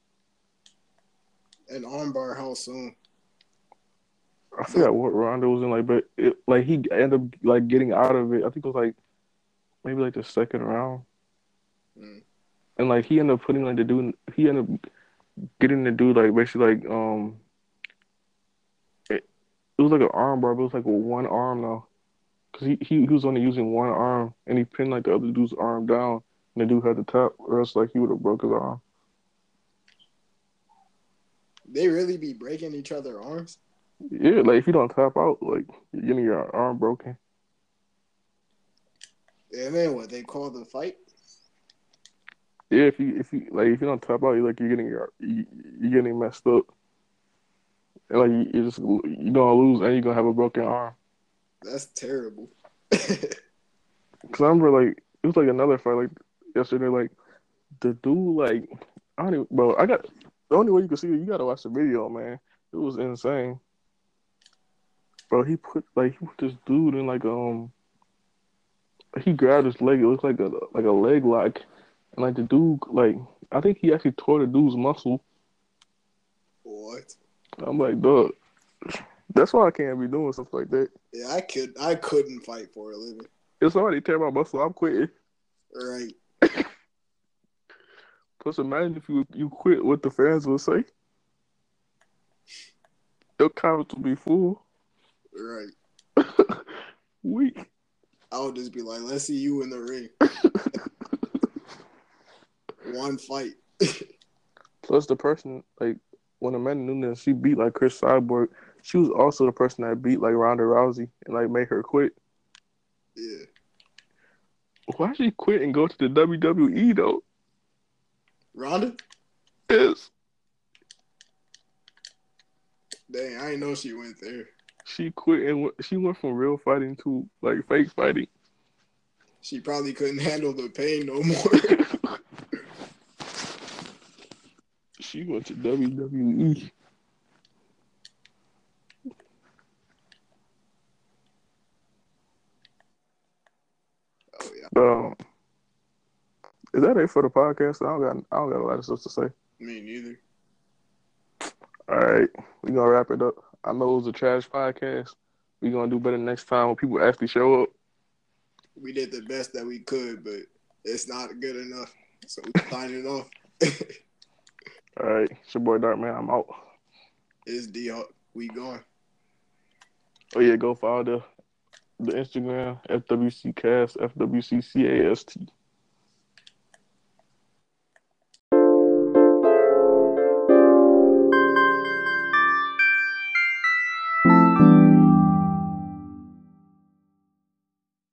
An armbar, how soon? I forgot what round it was in, like, but it, like he ended up like getting out of it. I think it was like maybe like the second round, Mm. and like he ended up putting like the dude. He ended up getting the dude like basically like um, it, it was like an arm bar, but it was like with one arm though, because he, he he was only using one arm, and he pinned like the other dude's arm down, and the dude had the top, or else like he would have broke his arm. They really be breaking each other arms. Yeah, like if you don't tap out, like you're getting your arm broken. And then what? They call the fight. Yeah, if you if you like if you don't tap out, you like you're getting your you, you're getting messed up, and like you, you just you're gonna lose, and you're gonna have a broken arm. That's terrible. Cause I remember like it was like another fight like yesterday, like the dude like I don't even, bro. I got the only way you can see it, you gotta watch the video, man. It was insane, bro. He put like he put this dude in like um he grabbed his leg. It looked like a like a leg lock, and like the dude like I think he actually tore the dude's muscle. What? I'm like, dog. That's why I can't be doing stuff like that. Yeah, I could. I couldn't fight for a living. If somebody tear my muscle, I'm quitting. Right. Plus, imagine if you you quit, what the fans will say. Your comments will be full. Right. Weak. I would just be like, let's see you in the ring. One fight. Plus, the person like when Amanda Nunes she beat like Chris Cyborg, she was also the person that beat like Ronda Rousey and like made her quit. Yeah. Why she quit and go to the W W E though? Ronda? Yes. Dang, I didn't know she went there. She quit and went, she went from real fighting to like fake fighting. She probably couldn't handle the pain no more. She went to W W E. Oh yeah. Um, is that it for the podcast? I don't got I don't got a lot of stuff to say. Me neither. All right, we gonna wrap it up. I know it was a trash podcast. We gonna do better next time when people actually show up. We did the best that we could, but it's not good enough. So we sign it off. All right, it's your boy Dark Man. I'm out. It's D. We going. Oh yeah, go follow the the Instagram F W C Cast F W C C A S T.